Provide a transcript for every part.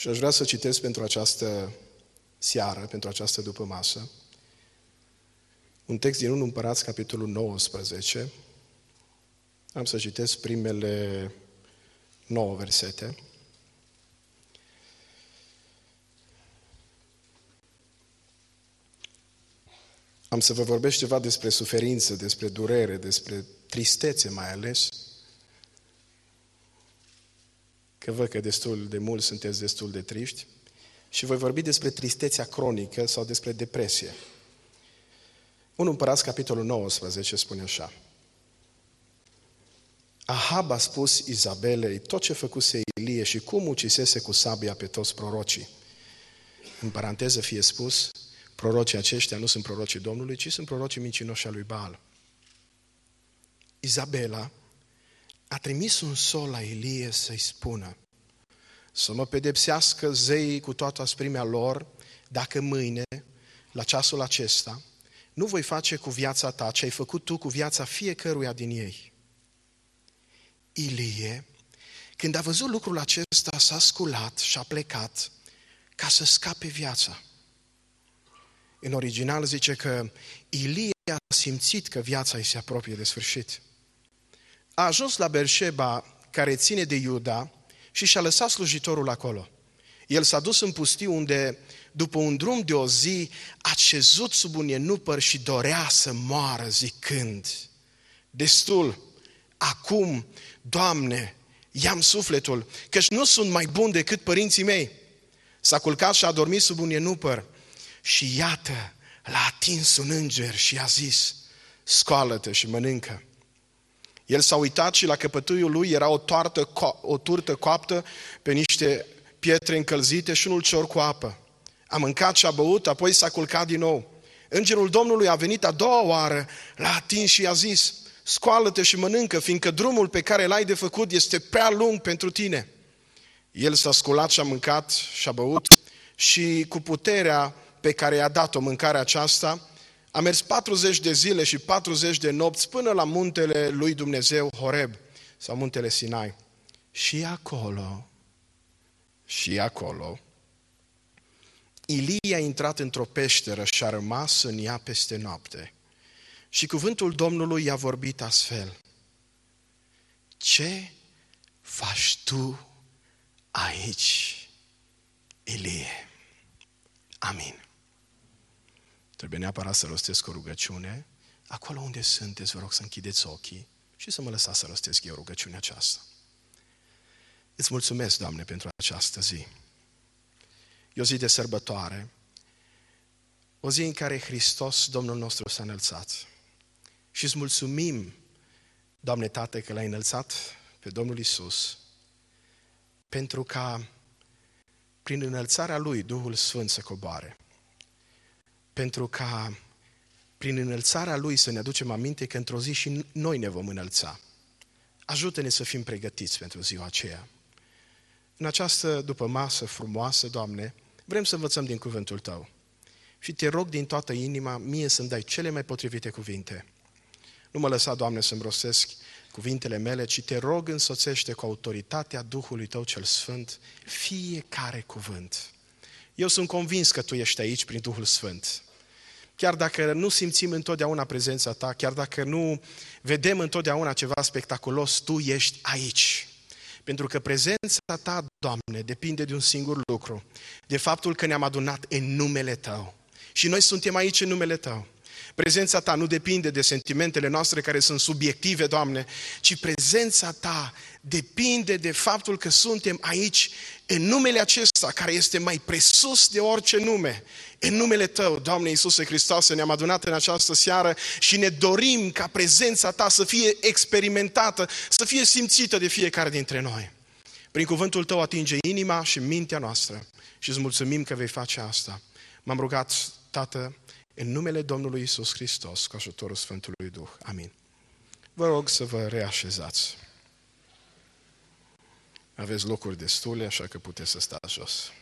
Și aș vrea să citesc pentru această seară, pentru această dupămasă, un text din 1 Împărați, capitolul 19. Am să citesc primele 9 versete. Am să vă vorbesc ceva despre suferință, despre durere, despre tristețe mai ales. Că văd că destul de mult sunteți destul de triști. Și voi vorbi despre tristețea cronică sau despre depresie. 1 Împărați, capitolul 19, spune așa. Ahab a spus Izabelei tot ce făcuse Ilie și cum ucisese cu sabia pe toți prorocii. În paranteză fie spus, prorocii aceștia nu sunt prorocii Domnului, ci sunt prorocii mincinoși al lui Baal. Izabela a trimis un sol la Ilie să-i spună să mă pedepsească zeii cu toată asprimea lor, dacă mâine, la ceasul acesta, nu voi face cu viața ta ce ai făcut tu cu viața fiecăruia din ei. Ilie, când a văzut lucrul acesta, s-a sculat și a plecat ca să scape viața. În original zice că Ilie a simțit că viața îi se apropie de sfârșit. A ajuns la Berșeba, care ține de Iuda, și și-a lăsat slujitorul acolo. El s-a dus în pustiu unde, după un drum de o zi, a cezut sub un ienupăr și dorea să moară zicând: destul, acum, Doamne, ia-mi sufletul, căci nu sunt mai bun decât părinții mei. S-a culcat și a dormit sub un ienupăr și iată, l-a atins un înger și i-a zis: scoală-te și mănâncă. El s-a uitat și la căpătâiul lui era o turtă coaptă pe niște pietre încălzite și unul cior cu apă. A mâncat și a băut, apoi s-a culcat din nou. Îngerul Domnului a venit a doua oară, l-a atins și i-a zis: scoală-te și mănâncă, fiindcă drumul pe care l-ai de făcut este prea lung pentru tine. El s-a sculat și a mâncat și a băut și cu puterea pe care i-a dat-o mâncarea aceasta, a mers 40 de zile și 40 de nopți până la muntele lui Dumnezeu, Horeb, sau muntele Sinai. Și acolo, Ilie a intrat într-o peșteră și a rămas în ea peste noapte. Și cuvântul Domnului i-a vorbit astfel: ce faci tu aici, Ilie? Amin. Trebuie neapărat să rostesc o rugăciune. Acolo unde sunteți, vă rog să închideți ochii și să mă lăsați să rostesc eu rugăciunea aceasta. Îți mulțumesc, Doamne, pentru această zi. E o zi de sărbătoare, o zi în care Hristos, Domnul nostru, s-a înălțat. Și îți mulțumim, Doamne Tată, că l-ai înălțat pe Domnul Iisus, pentru ca prin înălțarea Lui Duhul Sfânt să coboare. Pentru ca prin înălțarea Lui să ne aducem aminte că într-o zi și noi ne vom înălța. Ajută-ne să fim pregătiți pentru ziua aceea. În această dupămasă frumoasă, Doamne, vrem să învățăm din cuvântul Tău. Și Te rog din toată inima mie să-mi dai cele mai potrivite cuvinte. Nu mă lăsa, Doamne, să-mi rostesc cuvintele mele, ci Te rog însoțește cu autoritatea Duhului Tău cel Sfânt fiecare cuvânt. Eu sunt convins că Tu ești aici prin Duhul Sfânt. Chiar dacă nu simțim întotdeauna prezența Ta, chiar dacă nu vedem întotdeauna ceva spectaculos, Tu ești aici. Pentru că prezența Ta, Doamne, depinde de un singur lucru, de faptul că ne-am adunat în numele Tău. Și noi suntem aici în numele Tău. Prezența Ta nu depinde de sentimentele noastre care sunt subiective, Doamne, ci prezența Ta depinde de faptul că suntem aici în numele acesta care este mai presus de orice nume. În numele Tău, Doamne Iisuse Hristoase, ne-am adunat în această seară și ne dorim ca prezența Ta să fie experimentată, să fie simțită de fiecare dintre noi. Prin cuvântul Tău atinge inima și mintea noastră și îți mulțumim că vei face asta. M-am rugat, Tată, în numele Domnului Iisus Hristos, cu ajutorul Sfântului Duh. Amin. Vă rog să vă reașezați. Aveți locuri destule, așa că puteți să stați jos.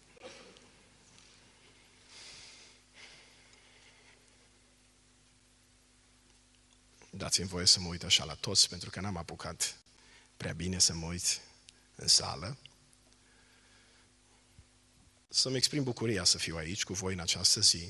Dați-mi voie să mă uit așa la toți, pentru că n-am apucat prea bine să mă uit în sală. să-mi exprim bucuria să fiu aici cu voi în această zi.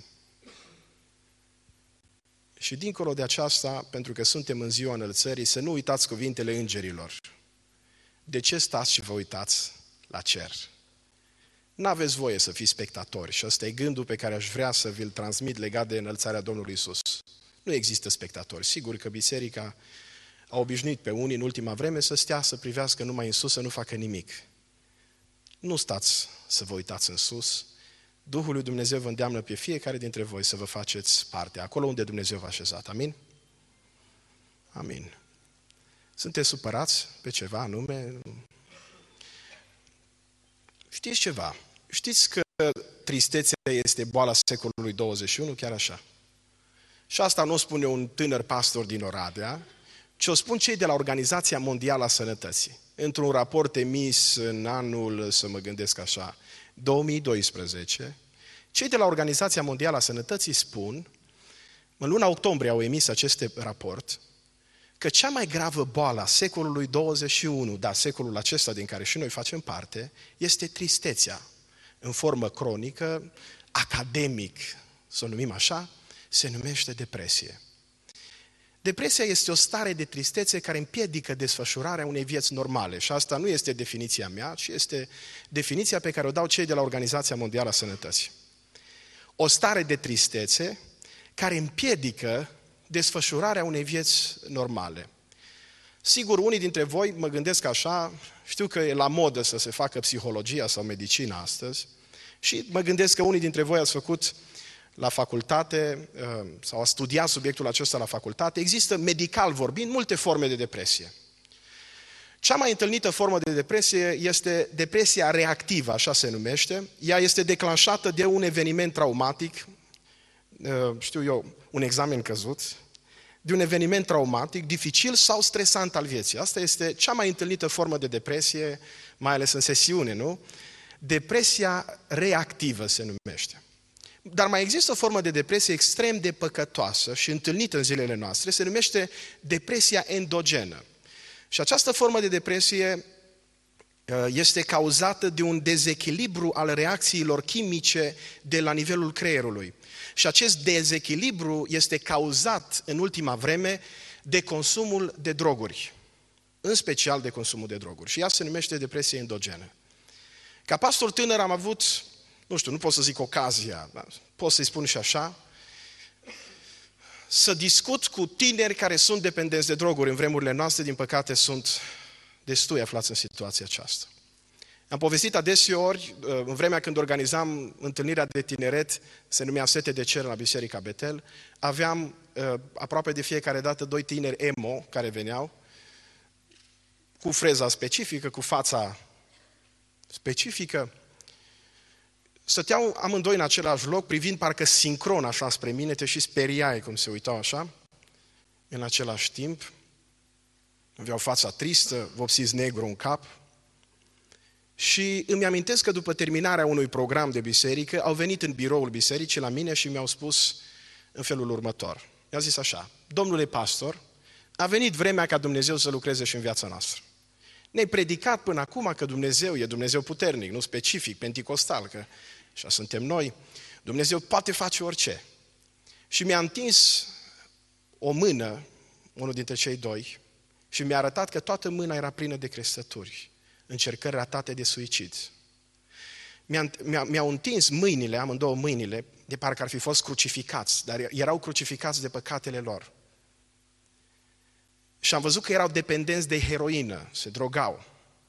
Și dincolo de aceasta, pentru că suntem în ziua înălțării, să nu uitați cuvintele îngerilor. De ce stați și vă uitați la cer? N-aveți voie să fiți spectatori și ăsta e gândul pe care aș vrea să vi-l transmit legat de înălțarea Domnului Iisus. Nu există spectatori. Sigur că biserica a obișnuit pe unii în ultima vreme să stea, să privească numai în sus, să nu facă nimic. Nu stați să vă uitați în sus. Duhul lui Dumnezeu vă îndeamnă pe fiecare dintre voi să vă faceți parte, acolo unde Dumnezeu v-a așezat. Amin? Amin. Sunteți supărați pe ceva anume? Știți ceva? Știți că tristețea este boala secolului 21, chiar așa? Și asta nu o spune un tânăr pastor din Oradea, ci o spun cei de la Organizația Mondială a Sănătății. Într-un raport emis în anul, să mă gândesc așa, 2012, cei de la Organizația Mondială a Sănătății spun, în luna octombrie au emis acest raport, că cea mai gravă boală a secolului 21, da, secolul acesta din care și noi facem parte, este tristețea. În formă cronică, academic, să o numim așa, se numește depresie. Depresia este o stare de tristețe care împiedică desfășurarea unei vieți normale. Și asta nu este definiția mea, ci este definiția pe care o dau cei de la Organizația Mondială a Sănătății. O stare de tristețe care împiedică desfășurarea unei vieți normale. Sigur, unii dintre voi, mă gândesc așa, știu că e la modă să se facă psihologia sau medicina astăzi și mă gândesc că unii dintre voi ați făcut la facultate sau a studiat subiectul acesta la facultate. Există, medical vorbind, multe forme de depresie. Cea mai întâlnită formă de depresie este depresia reactivă, așa se numește. Ea este declanșată de un eveniment traumatic, știu eu, un examen căzut, de un eveniment traumatic, dificil sau stresant al vieții. Asta este cea mai întâlnită formă de depresie, mai ales în sesiune, nu? Depresia reactivă se numește. Dar mai există o formă de depresie extrem de păcătoasă și întâlnită în zilele noastre, se numește depresia endogenă. Și această formă de depresie este cauzată de un dezechilibru al reacțiilor chimice de la nivelul creierului. Și acest dezechilibru este cauzat în ultima vreme de consumul de droguri, în special de consumul de droguri. Și ea se numește depresie endogenă. Ca pastor tânăr am avut, nu pot să zic ocazia, pot să-i spun și așa, să discut cu tineri care sunt dependenți de droguri. În vremurile noastre, din păcate, sunt destui aflați în situația aceasta. Am povestit adeseori, în vremea când organizam întâlnirea de tineret, se numea Sete de Cer la Biserica Betel, aveam aproape de fiecare dată 2 tineri emo care veneau, cu freza specifică, cu fața specifică. Stăteau amândoi în același loc, privind parcă sincron așa spre mine, te și speriai cum se uitau așa, în același timp. Aveau fața tristă, vopsiți negru în cap. Și îmi amintesc că după terminarea unui program de biserică, au venit în biroul bisericii la mine și mi-au spus în felul următor. Mi-au zis așa: domnule pastor, a venit vremea ca Dumnezeu să lucreze și în viața noastră. Ne-ai predicat până acum că Dumnezeu e Dumnezeu puternic, nu specific, penticostal, că așa suntem noi. Dumnezeu poate face orice. Și mi-a întins o mână, unul dintre cei 2, și mi-a arătat că toată mâna era plină de crestături, încercări ratate de suicid. Mi-au întins mâinile, amândouă mâinile, de parcă ar fi fost crucificați, dar erau crucificați de păcatele lor. Și am văzut că erau dependenți de heroină, se drogau.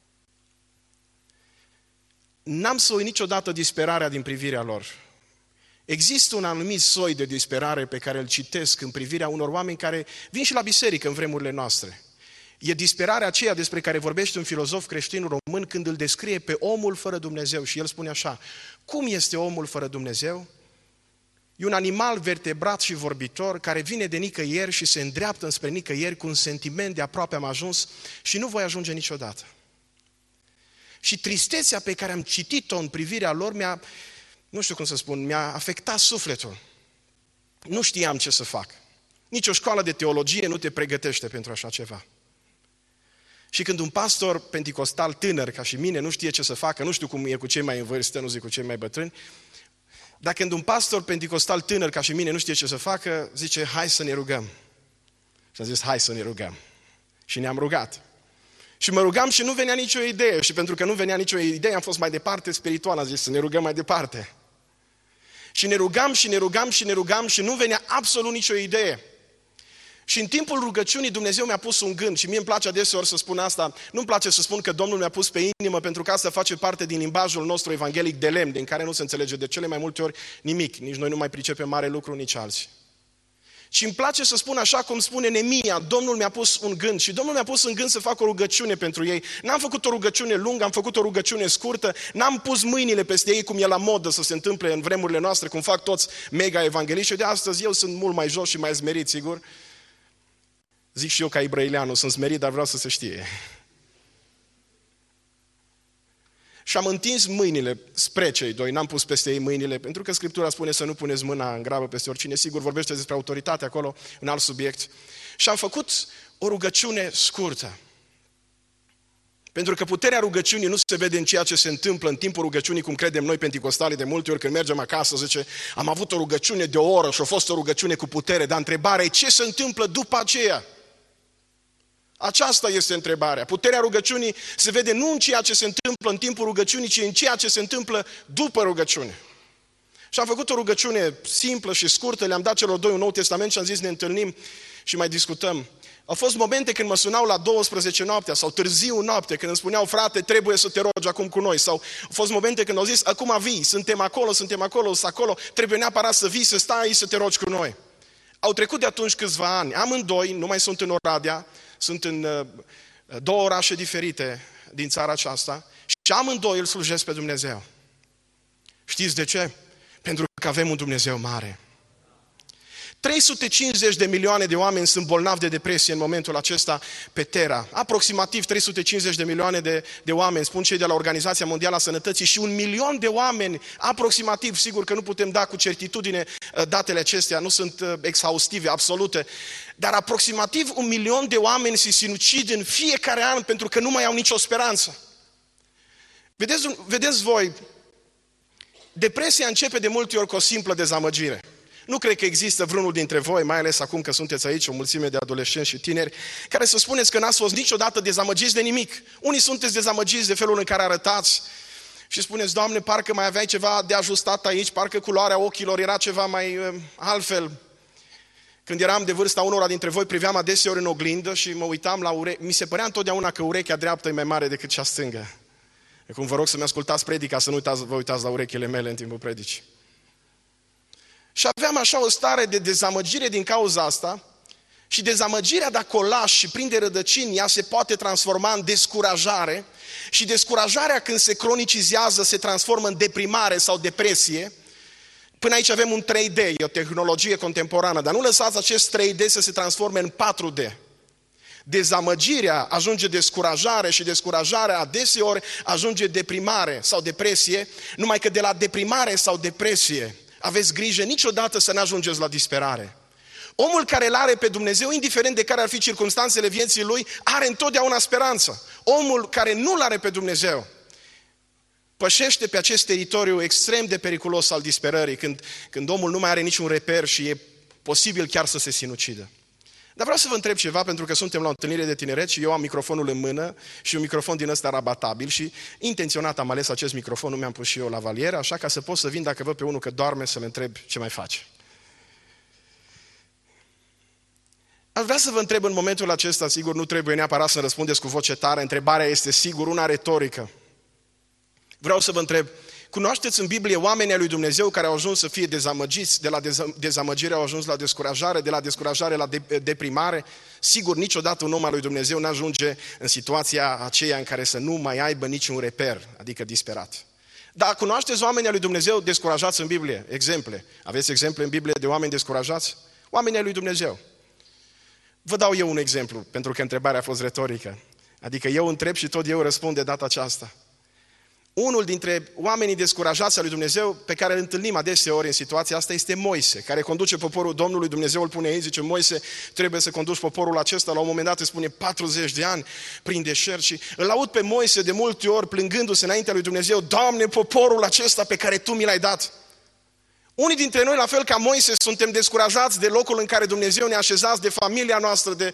N-am să uit niciodată disperarea din privirea lor. Există un anumit soi de disperare pe care îl citesc în privirea unor oameni care vin și la biserică în vremurile noastre. E disperarea aceea despre care vorbește un filozof creștin român când îl descrie pe omul fără Dumnezeu. Și el spune așa: cum este omul fără Dumnezeu? E un animal vertebrat și vorbitor care vine de nicăieri și se îndreaptă înspre nicăieri cu un sentiment de aproape am ajuns și nu voi ajunge niciodată. Și tristețea pe care am citit-o în privirea lor mi-a afectat sufletul. Nu știam ce să fac. Nici o școală de teologie nu te pregătește pentru așa ceva. Și când un pastor penticostal tânăr, ca și mine, nu știe ce să facă, nu știu cum e cu cei mai în vârstă, nu zic cu cei mai bătrâni, dar când un pastor penticostal tânăr, ca și mine, nu știe ce să facă, zice, hai să ne rugăm. Și am zis, hai să ne rugăm. Și ne-am rugat. Și mă rugam și nu venea nicio idee. Și pentru că nu venea nicio idee, am fost mai departe spiritual, am zis să ne rugăm mai departe. Și ne rugam și ne rugam și ne rugam și nu venea absolut nicio idee. Și în timpul rugăciunii Dumnezeu mi-a pus un gând și mie îmi place adeseori să spun asta. Nu-mi place să spun că Domnul mi-a pus pe inimă, pentru că asta face parte din limbajul nostru evanghelic de lemn, din care nu se înțelege de cele mai multe ori nimic. Nici noi nu mai pricepem mare lucru, nici alții. Și îmi place să spun așa cum spune Neemia, Domnul mi-a pus un gând și Domnul mi-a pus în gând să fac o rugăciune pentru ei. N-am făcut o rugăciune lungă, am făcut o rugăciune scurtă, n-am pus mâinile peste ei cum e la modă să se întâmple în vremurile noastre, cum fac toți mega evangeliști. Și de astăzi eu sunt mult mai jos și mai smerit, sigur. Zic și eu ca Ibrăileanu, sunt smerit, dar vreau să se știe. Și am întins mâinile spre cei doi, n-am pus peste ei mâinile, pentru că Scriptura spune să nu puneți mâna în grabă peste oricine, sigur vorbește despre autoritate acolo, în alt subiect. Și am făcut o rugăciune scurtă. Pentru că puterea rugăciunii nu se vede în ceea ce se întâmplă în timpul rugăciunii, cum credem noi penticostali de multe ori când mergem acasă, zice, am avut o rugăciune de o oră și a fost o rugăciune cu putere, dar întrebarea e ce se întâmplă după aceea? Aceasta este întrebarea. Puterea rugăciunii se vede nu în ceea ce se întâmplă în timpul rugăciunii, ci în ceea ce se întâmplă după rugăciune. Și am făcut o rugăciune simplă și scurtă, le-am dat celor doi un Nou Testament și am zis ne întâlnim și mai discutăm. Au fost momente când mă sunau la 12 noaptea sau târziu noapte, când îmi spuneau, frate, trebuie să te rogi acum cu noi. Sau au fost momente când au zis, acum vii, suntem acolo, trebuie neapărat să vii, să stai aici, să te rogi cu noi. Au trecut de atunci câțiva ani, amândoi, nu mai sunt în Oradea, sunt în două orașe diferite din țara aceasta și amândoi îl slujesc pe Dumnezeu. Știți de ce? Pentru că avem un Dumnezeu mare. 350 de milioane de oameni sunt bolnavi de depresie în momentul acesta pe Terra. Aproximativ 350 de milioane de oameni, spun cei de la Organizația Mondială a Sănătății, și 1 milion de oameni, aproximativ, sigur că nu putem da cu certitudine datele acestea, nu sunt exhaustive, absolute, dar aproximativ 1 milion de oameni se sinucid în fiecare an pentru că nu mai au nicio speranță. Vedeți voi, depresia începe de multe ori cu o simplă dezamăgire. Nu cred că există vreunul dintre voi, mai ales acum că sunteți aici, o mulțime de adolescenți și tineri, care să spuneți că n-ați fost niciodată dezamăgiți de nimic. Unii sunteți dezamăgiți de felul în care arătați și spuneți, Doamne, parcă mai aveai ceva de ajustat aici, parcă culoarea ochilor era ceva mai altfel. Când eram de vârsta unora dintre voi, priveam adeseori în oglindă și mă uitam la ureche. Mi se părea întotdeauna că urechea dreaptă e mai mare decât cea stângă. Acum vă rog să-mi ascultați predica, să nu vă uitați la urechile mele în timpul predicii. Și aveam așa o stare de dezamăgire din cauza asta și dezamăgirea, dacă o lași și prinde rădăcini, ea se poate transforma în descurajare și descurajarea când se cronicizează se transformă în deprimare sau depresie. Până aici avem un 3D, e o tehnologie contemporană, dar nu lăsați acest 3D să se transforme în 4D. Dezamăgirea ajunge descurajare și descurajarea adeseori ajunge deprimare sau depresie, numai că de la deprimare sau depresie aveți grijă niciodată să nu ajungeți la disperare. Omul care îl are pe Dumnezeu, indiferent de care ar fi circumstanțele vieții lui, are întotdeauna speranță. Omul care nu îl are pe Dumnezeu pășește pe acest teritoriu extrem de periculos al disperării, când omul nu mai are niciun reper și e posibil chiar să se sinucidă. Dar vreau să vă întreb ceva, pentru că suntem la o întâlnire de tineret și eu am microfonul în mână și un microfon din ăsta rabatabil și intenționat am ales acest microfon, nu mi-am pus și eu la valieră, așa ca să pot să vin dacă văd pe unul că doarme să-l întreb ce mai face. Aș vrea să vă întreb în momentul acesta, sigur nu trebuie neapărat să răspundeți cu voce tare, întrebarea este sigur una retorică. Vreau să vă întreb, cunoașteți în Biblie oamenii lui Dumnezeu care au ajuns să fie dezamăgiți, de la dezamăgire au ajuns la descurajare, de la descurajare la deprimare? Sigur, niciodată un om al lui Dumnezeu nu ajunge în situația aceea în care să nu mai aibă niciun reper, adică disperat. Dar cunoașteți oamenii lui Dumnezeu descurajați în Biblie? Exemple. Aveți exemple în Biblie de oameni descurajați? Oamenii lui Dumnezeu. Vă dau eu un exemplu, pentru că întrebarea a fost retorică. Adică eu întreb și tot eu răspund de data aceasta. unul dintre oamenii descurajați al lui Dumnezeu pe care îl întâlnim adeseori în situația asta este Moise, care conduce poporul Domnului. Dumnezeu îl pune aici, zice: Moise, trebuie să conduci poporul acesta. La un moment dat îi spune 40 de ani prin deșert și îl aud pe Moise de multe ori plângându-se înaintea lui Dumnezeu: Doamne, poporul acesta pe care Tu mi l-ai dat. Unii dintre noi, la fel ca Moise, suntem descurajați de locul în care Dumnezeu ne-a așezat, de familia noastră, de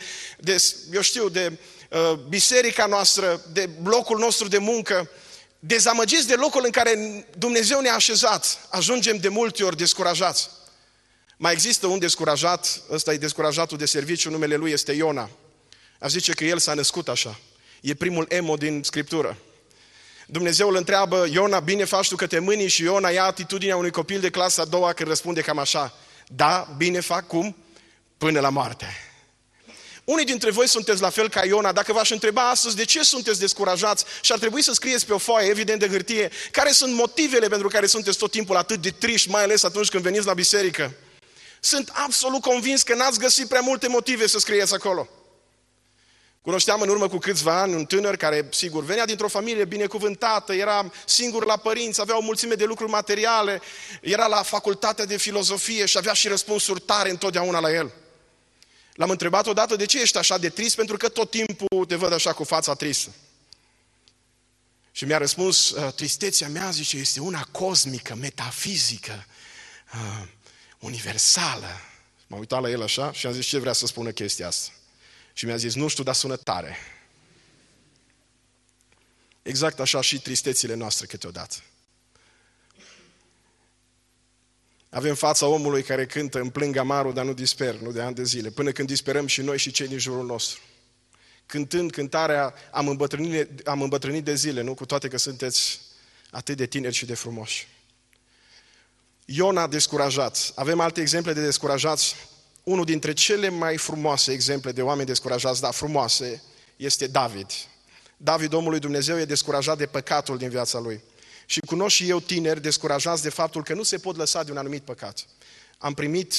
biserica noastră, de locul nostru de muncă. Dezamăgiți de locul în care Dumnezeu ne-a așezat, ajungem de multe ori descurajați. Mai există un descurajat, ăsta e descurajatul de serviciu, numele lui este Iona. Aș zice că el s-a născut așa. E primul emo din Scriptură. Dumnezeu îl întreabă: Iona, bine faci tu că te mâni? Și Iona ia atitudinea unui copil de clasa a doua când răspunde cam așa: da, bine fac, cum? Până la moarte. Unii dintre voi sunteți la fel ca Iona. Dacă v-aș întreba astăzi de ce sunteți descurajați și ar trebui să scrieți pe o foaie, evident de hârtie, care sunt motivele pentru care sunteți tot timpul atât de triști, mai ales atunci când veniți la biserică. Sunt absolut convins că n-ați găsit prea multe motive să scrieți acolo. Cunoșteam în urmă cu câțiva ani un tânăr care, sigur, venea dintr-o familie binecuvântată, era singur la părinți, avea o mulțime de lucruri materiale, era la facultatea de filozofie și avea și răspunsuri tare întotdeauna la el. L-am întrebat odată: de ce ești așa de trist? Pentru că tot timpul te văd așa cu fața tristă. Și mi-a răspuns: tristețea mea, zice, este una cosmică, metafizică, universală. M-am uitat la el așa și am zis: ce vrea să spună chestia asta? Și mi-a zis: nu știu, dar sună tare. Exact așa și tristețile noastre câteodată. Avem fața omului care cântă: îmi plâng amarul, dar nu disper, nu de ani de zile, până când disperăm și noi și cei din jurul nostru. Cântând cântarea am îmbătrânit de zile, nu? Cu toate că sunteți atât de tineri și de frumoși. Iona descurajat. Avem alte exemple de descurajați. Unul dintre cele mai frumoase exemple de oameni descurajați, dar frumoase, este David. David, omul lui Dumnezeu, e descurajat de păcatul din viața lui. Și cunosc și eu tineri descurajați de faptul că nu se pot lăsa de un anumit păcat. Am primit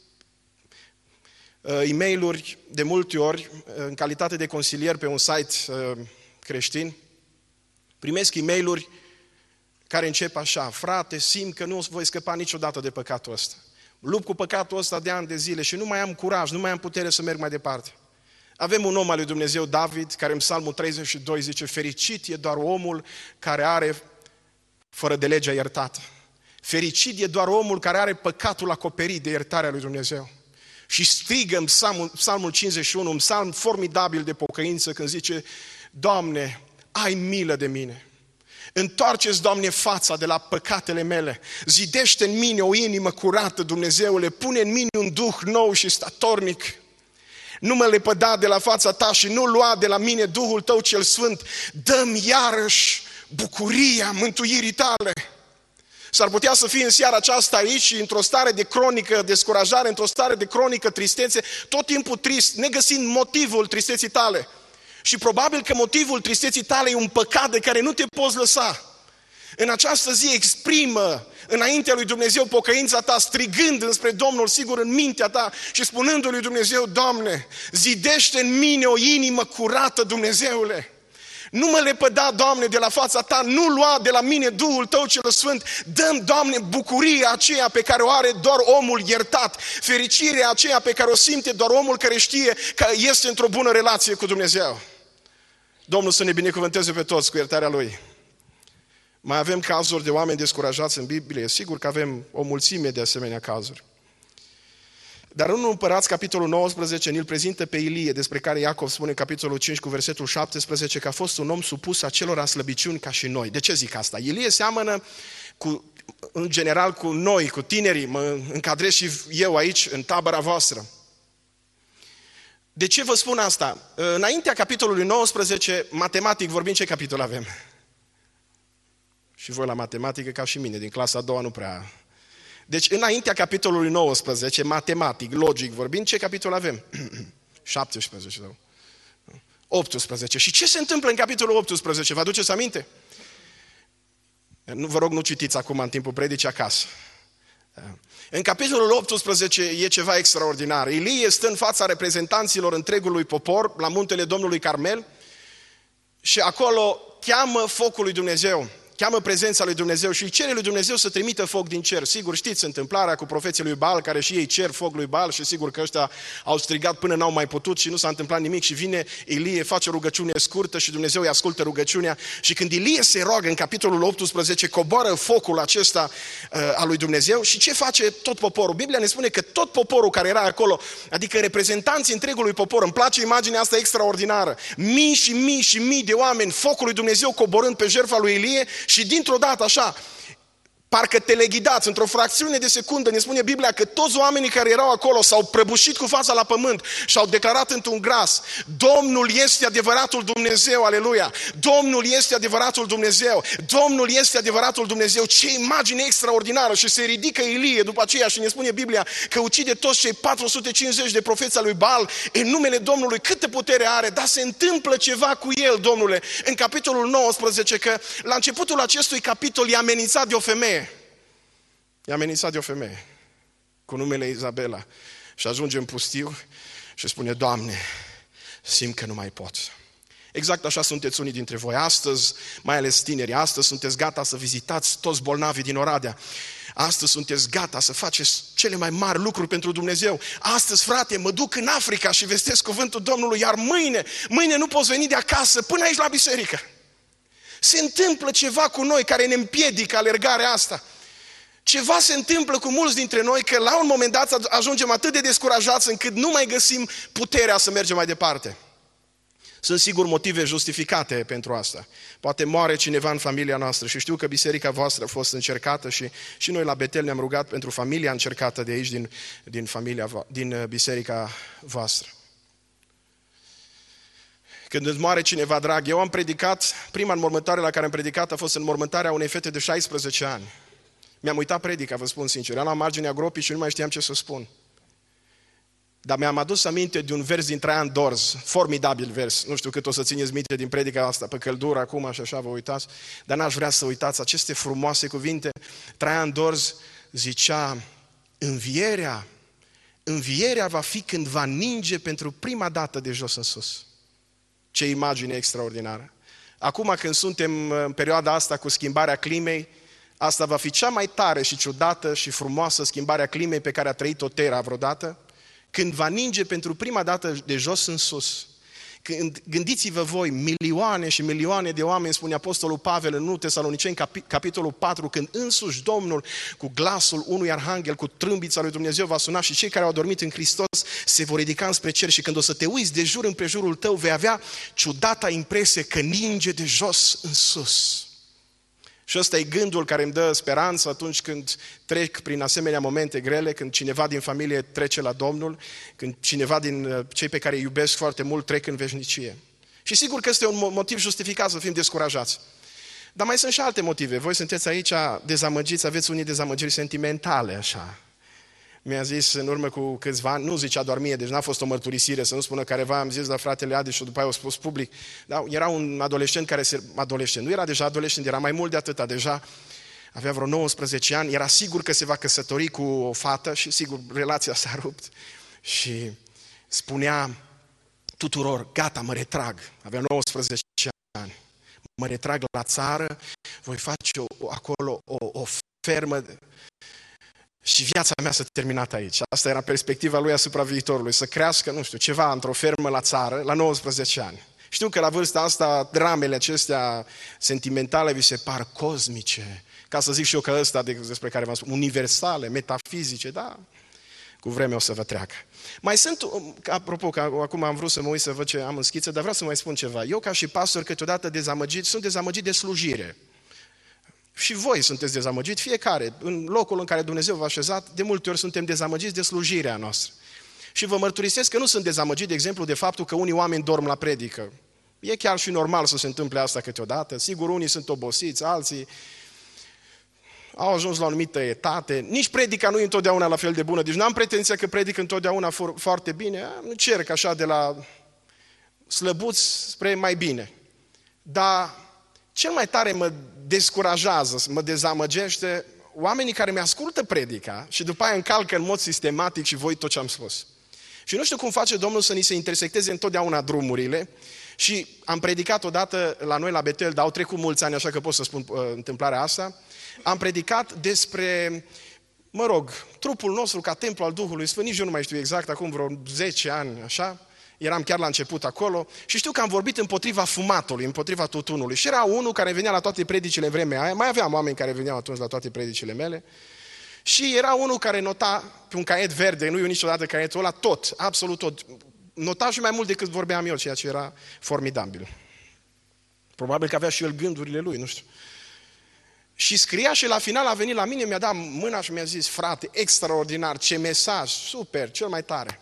e-mail-uri de multe ori, în calitate de consilier pe un site creștin. Primesc e-mail-uri care încep așa: frate, simt că nu voi scăpa niciodată de păcatul ăsta. Lupt cu păcatul ăsta de ani de zile și nu mai am curaj, nu mai am putere să merg mai departe. Avem un om al lui Dumnezeu, David, care în Psalmul 32 zice: fericit e doar omul care are fără de legea iertată. Fericit e doar omul care are păcatul acoperit de iertarea lui Dumnezeu. Și strigă în Psalmul 51, un psalm formidabil de pocăință, când zice: Doamne, ai milă de mine. Întoarce-ți, Doamne, fața de la păcatele mele. Zidește în mine o inimă curată, Dumnezeule. Pune în mine un duh nou și statornic. Nu mă lepăda de la fața ta și nu lua de la mine Duhul tău cel sfânt. Dă-mi iarăși bucuria mântuirii tale. S-ar putea să fie în seara aceasta aici, într-o stare de cronică descurajare, într-o stare de cronică tristețe, tot timpul trist, negăsind motivul tristeții tale. Și probabil că motivul tristeții tale e un păcat de care nu te poți lăsa. În această zi exprimă înaintea lui Dumnezeu pocăința ta, strigând înspre Domnul, sigur în mintea ta, și spunându-i lui Dumnezeu: Doamne, zidește în mine o inimă curată, Dumnezeule. Nu mă lepăda, Doamne, de la fața ta, nu lua de la mine Duhul tău cel sfânt. Dă-mi, Doamne, bucuria aceea pe care o are doar omul iertat, fericirea aceea pe care o simte doar omul care știe că este într-o bună relație cu Dumnezeu. Domnul să ne binecuvânteze pe toți cu iertarea Lui. Mai avem cazuri de oameni descurajați în Biblie, sigur că avem o mulțime de asemenea cazuri. Dar în Împărați, capitolul 19, ne-l prezintă pe Ilie, despre care Iacov spune în capitolul 5 cu versetul 17 că a fost un om supus acelora slăbiciuni ca și noi. De ce zic asta? Ilie seamănă în general cu noi, cu tinerii, mă încadrez și eu aici în tabăra voastră. De ce vă spun asta? Înaintea capitolului 19, matematic vorbind, ce capitol avem? Și voi la matematică ca și mine, din clasa a doua nu prea... Deci înaintea capitolului 19, matematic, logic vorbind, ce capitol avem? 17 sau 18. Și ce se întâmplă în capitolul 18? Vă aduceți aminte? Vă rog, nu citiți acum în timpul predicii acasă. În capitolul 18 e ceva extraordinar. Ilie stă în fața reprezentanților întregului popor la muntele Domnului Carmel și acolo cheamă focul lui Dumnezeu. cheamă prezența lui Dumnezeu și îi cere lui Dumnezeu să trimită foc din cer. Sigur, știți întâmplarea cu profeții lui Baal, care și ei cer foc lui Baal și sigur că ăștia au strigat până n-au mai putut și nu s-a întâmplat nimic și vine Ilie, face o rugăciune scurtă și Dumnezeu îi ascultă rugăciunea și când Ilie se roagă în capitolul 18, coboară focul acesta al lui Dumnezeu și ce face tot poporul? Biblia ne spune că tot poporul care era acolo, adică reprezentanții întregului popor, îmi place imaginea asta extraordinară, mii și mii și mii de oameni, focul lui Dumnezeu coborând pe jertfa lui Ilie și dintr-o dată așa, parcă teleghidați, într-o fracțiune de secundă, ne spune Biblia că toți oamenii care erau acolo s-au prăbușit cu fața la pământ și au declarat într-un glas: Domnul este adevăratul Dumnezeu, aleluia! Domnul este adevăratul Dumnezeu! Domnul este adevăratul Dumnezeu! Ce imagine extraordinară! Și se ridică Ilie după aceea și ne spune Biblia că ucide toți cei 450 de profeți al lui Baal în numele Domnului. Câtă putere are, dar se întâmplă ceva cu el, Domnule, în capitolul 19, că la începutul acestui capitol e amenințat de o femeie. E amenințat de o femeie cu numele Izabela și ajunge în pustiu și spune: Doamne, simt că nu mai pot. Exact așa sunteți unii dintre voi astăzi, mai ales tineri. Astăzi sunteți gata să vizitați toți bolnavii din Oradea. Astăzi sunteți gata să faceți cele mai mari lucruri pentru Dumnezeu. Astăzi, frate, mă duc în Africa și vestesc cuvântul Domnului, iar mâine nu poți veni de acasă până aici la biserică. Se întâmplă ceva cu noi care ne împiedică alergarea asta. Ceva se întâmplă cu mulți dintre noi că la un moment dat ajungem atât de descurajați încât nu mai găsim puterea să mergem mai departe. Sunt sigur motive justificate pentru asta. Poate moare cineva în familia noastră și știu că biserica voastră a fost încercată și noi la Betel ne-am rugat pentru familia încercată de aici din biserica voastră. Când îți moare cineva drag, eu am predicat, prima înmormântare la care am predicat a fost înmormântarea unei fete de 16 ani. Mi-am uitat predica, vă spun sincer, eram la marginea gropii și nu mai știam ce să spun. Dar mi-am adus aminte de un vers din Traian Dorz, formidabil vers, nu știu cât o să țineți minte din predica asta, pe căldură acum și așa vă uitați, dar n-aș vrea să uitați aceste frumoase cuvinte. Traian Dorz zicea: învierea va fi când va ninge pentru prima dată de jos în sus. Ce imagine extraordinară! Acum când suntem în perioada asta cu schimbarea climei, asta va fi cea mai tare și ciudată și frumoasă schimbarea climei pe care a trăit-o Terra vreodată, când va ninge pentru prima dată de jos în sus. Gândiți-vă voi, milioane și milioane de oameni, spune Apostolul Pavel în 1 Tesaloniceni, capitolul 4, când însuși Domnul, cu glasul unui arhanghel, cu trâmbița lui Dumnezeu va suna și cei care au adormit în Hristos se vor ridica înspre cer și când o să te uiți de jur împrejurul tău, vei avea ciudata impresie că ninge de jos în sus. Și ăsta e gândul care îmi dă speranță atunci când trec prin asemenea momente grele, când cineva din familie trece la Domnul, când cineva din cei pe care îi iubesc foarte mult trec în veșnicie. Și sigur că este un motiv justificat să fim descurajați. Dar mai sunt și alte motive. Voi sunteți aici dezamăgiți, aveți unii dezamăgiri sentimentale, așa. Mi-a zis în urmă cu câțiva ani, nu zicea doar mie, deci n-a fost o mărturisire, să nu spună careva, am zis la fratele Adi și după aia o spus public. Da, era un adolescent nu era deja adolescent, era mai mult de atâta, deja avea vreo 19 ani, era sigur că se va căsători cu o fată și sigur relația s-a rupt și spunea tuturor: gata, mă retrag, avea 19 ani, mă retrag la țară, voi face acolo o fermă și viața mea s-a terminat aici. Asta era perspectiva lui asupra viitorului, să crească, nu știu, ceva într-o fermă la țară, la 19 ani. Știu că la vârsta asta, dramele acestea sentimentale vi se par cosmice, ca să zic și eu că ăsta despre care v-am spus, universale, metafizice, da, cu vremea o să vă treacă. Mai sunt, apropo, că acum am vrut să mă uit să văd ce am în schiță, dar vreau să mai spun ceva. Eu ca și pastor câteodată sunt dezamăgit de slujire. Și voi sunteți dezamăgiți, fiecare, în locul în care Dumnezeu v-a așezat, de multe ori suntem dezamăgiți de slujirea noastră. Și vă mărturisesc că nu sunt dezamăgit, de exemplu, de faptul că unii oameni dorm la predică. E chiar și normal să se întâmple asta câteodată. Sigur, unii sunt obosiți, alții au ajuns la o anumită etate. Nici predica nu e întotdeauna la fel de bună. Deci n-am pretenția că predic întotdeauna foarte bine. Nu cerc așa de la slăbuți spre mai bine. Dar cel mai tare mă descurajează, mă dezamăgește oamenii care mi-ascultă predica și după aia încalcă în mod sistematic și voi tot ce am spus. Și nu știu cum face Domnul să ni se intersecteze întotdeauna drumurile Și am predicat odată la noi la Betel, dar au trecut mulți ani, așa că pot să spun întâmplarea asta. Am predicat despre, trupul nostru ca templu al Duhului Sfânt, nici eu nu mai știu exact, acum vreo 10 ani, așa. Eram chiar la început acolo și știu că am vorbit împotriva fumatului, împotriva tutunului. Și era unul care venea la toate predicile în vremea aia, mai aveam oameni care veneau atunci la toate predicile mele. Și era unul care nota pe un caiet verde, nu eu niciodată caietul ăla, tot, absolut tot. Nota și mai mult decât vorbeam eu, ceea ce era formidabil. Probabil că avea și el gândurile lui, nu știu. Și scria și la final a venit la mine, mi-a dat mâna și mi-a zis, frate, extraordinar, ce mesaj, super, cel mai tare.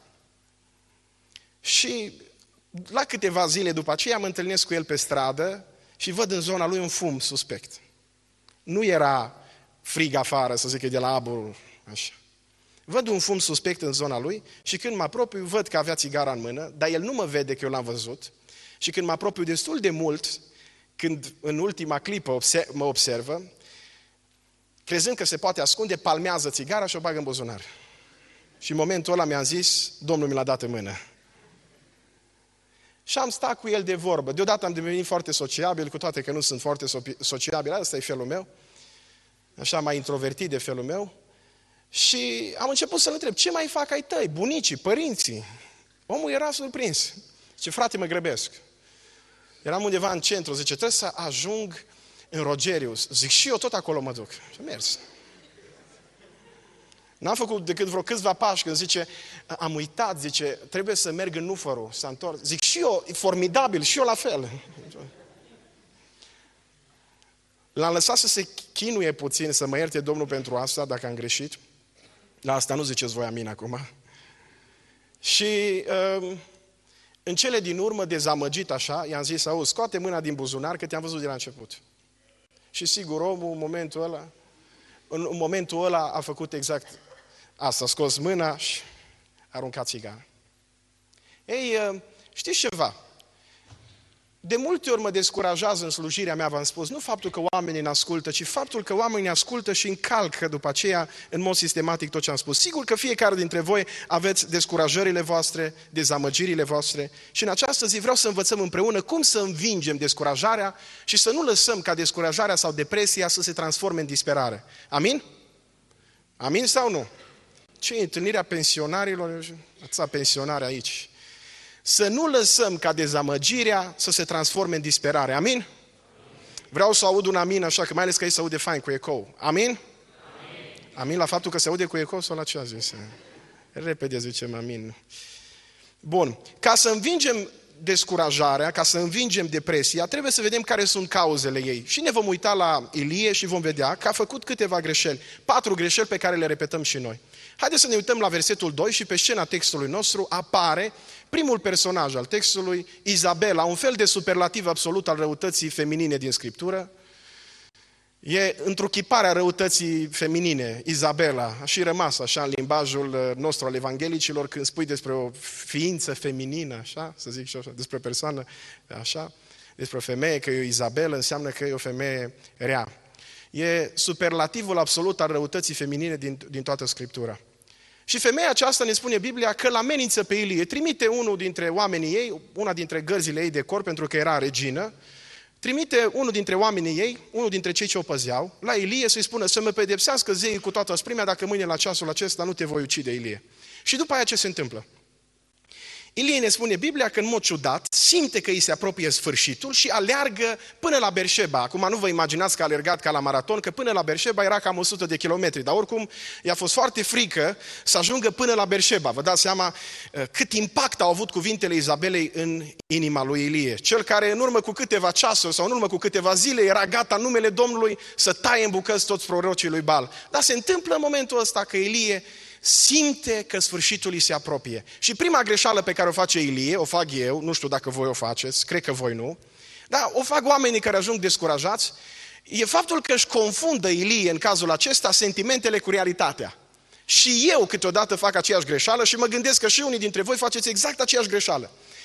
Și la câteva zile după aceea mă întâlnesc cu el pe stradă și văd în zona lui un fum suspect. Nu era frig afară, să zic că de la abur, așa. Văd un fum suspect în zona lui și când mă apropiu, văd că avea țigara în mână, dar el nu mă vede că eu l-am văzut. Și când mă apropiu destul de mult, când în ultima clipă mă observă, crezând că se poate ascunde, palmează țigara și o bagă în buzunar. Și în momentul ăla mi-am zis, Domnul mi l-a dat în mână. Și am stat cu el de vorbă. Deodată am devenit foarte sociabil, cu toate că nu sunt foarte sociabil, asta e felul meu. Așa mai introvertit de felul meu. Și am început să-l întreb, ce mai fac ai tăi, bunicii, părinții? Omul era surprins. Zice, frate, mă grăbesc. Eram undeva în centru, zice, trebuie să ajung în Rogerius. Zic, și eu tot acolo mă duc. Și am mers. N-am făcut decât vreo câțiva pași când zice, am uitat, zice, trebuie să merg în Nufăru, s-a întors. Zic, și eu, e formidabil, și eu la fel. L-am lăsat să se chinuie puțin, să mă ierte Domnul pentru asta, dacă am greșit. La asta nu ziceți voi amin acum. Și în cele din urmă, dezamăgit așa, i-am zis, auzi, scoate mâna din buzunar, că te-am văzut de la început. Și sigur, omul, în momentul ăla a făcut exact asta, a scos mâna și a aruncat țigara. Ei, știți ceva? De multe ori mă descurajează în slujirea mea, v-am spus, nu faptul că oamenii ne ascultă, ci faptul că oamenii ne ascultă și încalcă după aceea în mod sistematic tot ce am spus. Sigur că fiecare dintre voi aveți descurajările voastre, dezamăgirile voastre și în această zi vreau să învățăm împreună cum să învingem descurajarea și să nu lăsăm ca descurajarea sau depresia să se transforme în disperare. Amin? Amin sau nu? Ce e întâlnirea pensionarilor? Atâția pensionari aici. Să nu lăsăm ca dezamăgirea să se transforme în disperare. Amin? Vreau să aud un amin, așa că mai ales că aici se aude fain cu ecou. Amin? Amin? Amin la faptul că se aude cu ecou sau la ce a zis? Repede zicem amin. Bun. Ca să învingem descurajarea, ca să învingem depresia, trebuie să vedem care sunt cauzele ei. Și ne vom uita la Ilie și vom vedea că a făcut câteva greșeli. 4 greșeli pe care le repetăm și noi. Haideți să ne uităm la versetul 2 și pe scena textului nostru apare primul personaj al textului, Izabela, un fel de superlativ absolut al răutății feminine din Scriptură. E întruchiparea răutății feminine, Izabela, a și rămas așa în limbajul nostru al evanghelicilor când spui despre o ființă feminină, așa, să zic și așa, despre o persoană, așa, despre o femeie că e o Izabela, înseamnă că e o femeie rea. E superlativul absolut al răutății feminine din toată Scriptura. Și femeia aceasta, ne spune Biblia, că îl amenință pe Ilie. Trimite unul dintre oamenii ei, una dintre gărzile ei de cor, pentru că era regină, trimite unul dintre oamenii ei, unul dintre cei ce o păzeau, la Ilie să-i spună să mă pedepsească zeii cu toată asprimea dacă mâine la ceasul acesta nu te voi ucide, Ilie. Și după aia ce se întâmplă? Ilie ne spune Biblia că în mod ciudat simte că îi se apropie sfârșitul și aleargă până la Berșeba. Acum nu vă imaginați că a alergat ca la maraton, că până la Berșeba era cam 100 de kilometri, dar oricum i-a fost foarte frică să ajungă până la Berșeba. Vă dați seama cât impact au avut cuvintele Izabelei în inima lui Ilie. Cel care în urmă cu câteva ceasuri sau în urmă cu câteva zile era gata în numele Domnului să taie în bucăți toți prorocii lui Baal. Dar se întâmplă în momentul ăsta că Ilie simte că sfârșitul îi se apropie. Și prima greșeală pe care o face Ilie, o fac eu, nu știu dacă voi o faceți, cred că voi nu, dar o fac oamenii care ajung descurajați, e faptul că își confundă Ilie în cazul acesta sentimentele cu realitatea. Și eu câteodată fac aceeași greșeală și mă gândesc că și unii dintre voi faceți exact aceeași greșeală.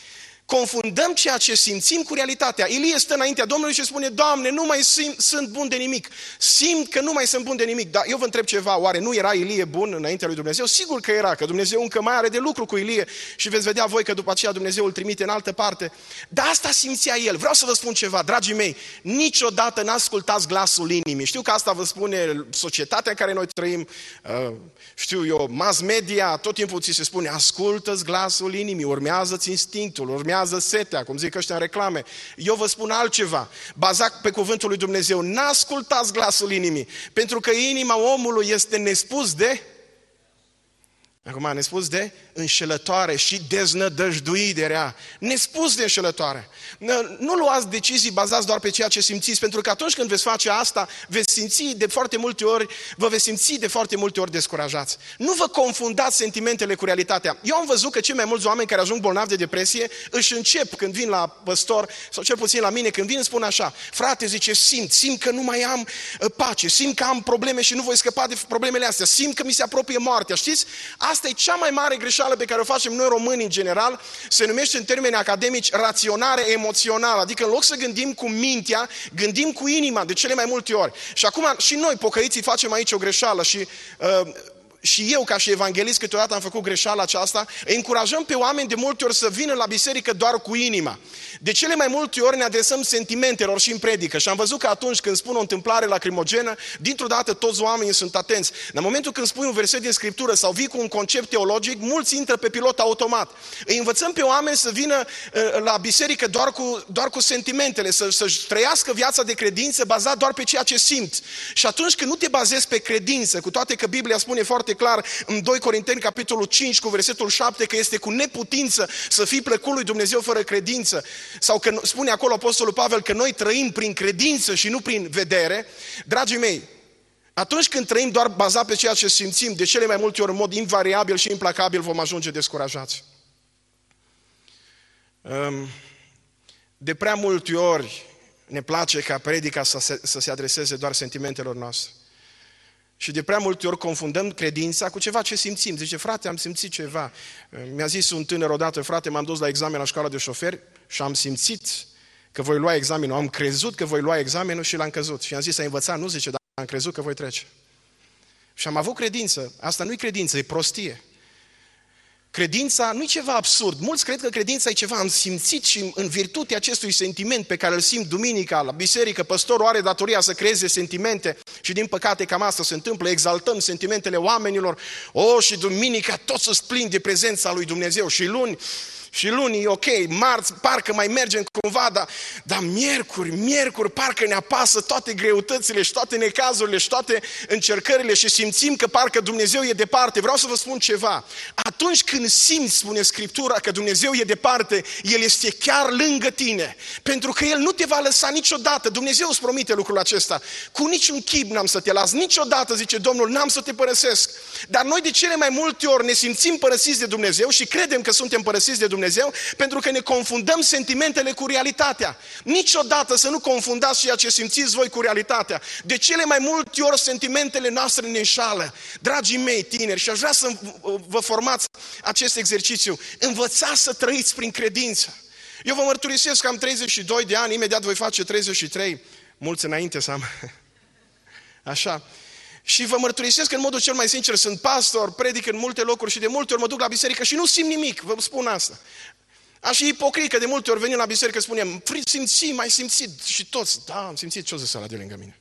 Confundăm ceea ce simțim cu realitatea. Ilie stă înaintea Domnului și spune, Doamne, nu mai sunt bun de nimic. Simt că nu mai sunt bun de nimic. Dar eu vă întreb ceva, oare nu era Ilie bun înaintea lui Dumnezeu? Sigur că era, că Dumnezeu încă mai are de lucru cu Ilie și veți vedea voi că după aceea Dumnezeu îl trimite în altă parte. Dar asta simțea el. Vreau să vă spun ceva, dragii mei, niciodată n-ascultați glasul inimii. Știu că asta vă spune societatea în care noi trăim, știu eu, mass media, tot timpul ți se spune, ascultă-ți glasul inimii, urmează-ți instinctul, urmează setea, cum zic ăștia în reclame. Eu vă spun altceva, bazat pe cuvântul lui Dumnezeu, n-ascultați glasul inimii, pentru că inima omului este nespus de, acum nespus de înșelătoare și deznădăjduit de rea. Nespus de înșelătoare. Nu luați decizii bazați doar pe ceea ce simțiți, pentru că atunci când veți face asta, vă veți simți de foarte multe ori descurajați. Nu vă confundați sentimentele cu realitatea. Eu am văzut că cei mai mulți oameni care ajung bolnavi de depresie își încep când vin la păstor, sau cel puțin la mine, când vin îmi spun așa, frate, zice, simt că nu mai am pace, simt că am probleme și nu voi scăpa de problemele astea, simt că mi se apropie moartea, știți? Asta e cea mai mare greșeală pe care o facem noi români în general, se numește în termeni academici raționare emoțională, adică în loc să gândim cu mintea, gândim cu inima de cele mai multe ori. Și acum și noi pocăiții facem aici o greșeală și eu ca și evanghelist câteodată am făcut greșeala aceasta, încurajăm pe oameni de multe ori să vină la biserică doar cu inima. De cele mai multe ori ne adresăm sentimentelor și în predică și am văzut că atunci când spun o întâmplare lacrimogenă, dintr-o dată toți oamenii sunt atenți. În momentul când spui un verset din Scriptură sau vii cu un concept teologic, mulți intră pe pilot automat. Îi învățăm pe oameni să vină la biserică doar cu sentimentele, să-și trăiască viața de credință bazat doar pe ceea ce simt. Și atunci când nu te bazezi pe credință, cu toate că Biblia spune foarte clar în 2 Corinteni, capitolul 5, cu versetul 7, că este cu neputință să fii plăcut lui Dumnezeu fără credință, sau că spune acolo Apostolul Pavel că noi trăim prin credință și nu prin vedere, dragii mei, atunci când trăim doar bazat pe ceea ce simțim, de cele mai multe ori în mod invariabil și implacabil vom ajunge descurajați. De prea multe ori ne place ca predica să se adreseze doar sentimentelor noastre. Și de prea multe ori confundăm credința cu ceva ce simțim. Zice, frate, am simțit ceva. Mi-a zis un tânăr odată, frate, m-am dus la examen la școala de șoferi și am simțit că voi lua examenul. Am crezut că voi lua examenul și l-am căzut. Și am zis, ai învățat? Nu, zice, dar am crezut că voi trece. Și am avut credință. Asta nu e credință, e prostie. Credința nu e ceva absurd. Mulți cred că credința e ceva, am simțit și în virtutea acestui sentiment pe care îl simt duminica la biserică, păstorul are datoria să creeze sentimente și din păcate cam asta se întâmplă, exaltăm sentimentele oamenilor. Și duminica toți sunt plini de prezența lui Dumnezeu și luni e ok, marți parcă mai mergem cumva, dar miercuri parcă ne apasă toate greutățile și toate necazurile și toate încercările și simțim că parcă Dumnezeu e departe. Vreau să vă spun ceva. Atunci când simți, spune Scriptura, că Dumnezeu e departe, El este chiar lângă tine. Pentru că El nu te va lăsa niciodată. Dumnezeu îți promite lucrul acesta. Cu niciun chip n-am să te las. Niciodată, zice Domnul, n-am să te părăsesc. Dar noi de cele mai multe ori ne simțim părăsiți de Dumnezeu și credem că suntem părăsiți de Dumnezeu pentru că ne confundăm sentimentele cu realitatea. Niciodată să nu confundați ceea ce simțiți voi cu realitatea. De cele mai multe ori sentimentele noastre ne înșală. Dragii mei tineri, și aș vrea să vă formați acest exercițiu, învățați să trăiți prin credință. Eu vă mărturisesc că am 32 de ani, imediat voi face 33, mulți înainte să am. Așa. Și vă mărturisesc că în modul cel mai sincer sunt pastor, predic în multe locuri și de multe ori mă duc la biserică și nu simt nimic, vă spun asta. Aș fi ipocrit că de multe ori venim la biserică și spunem, simți, mai simțit și toți, da, am simțit, ce o zis ăla de lângă mine.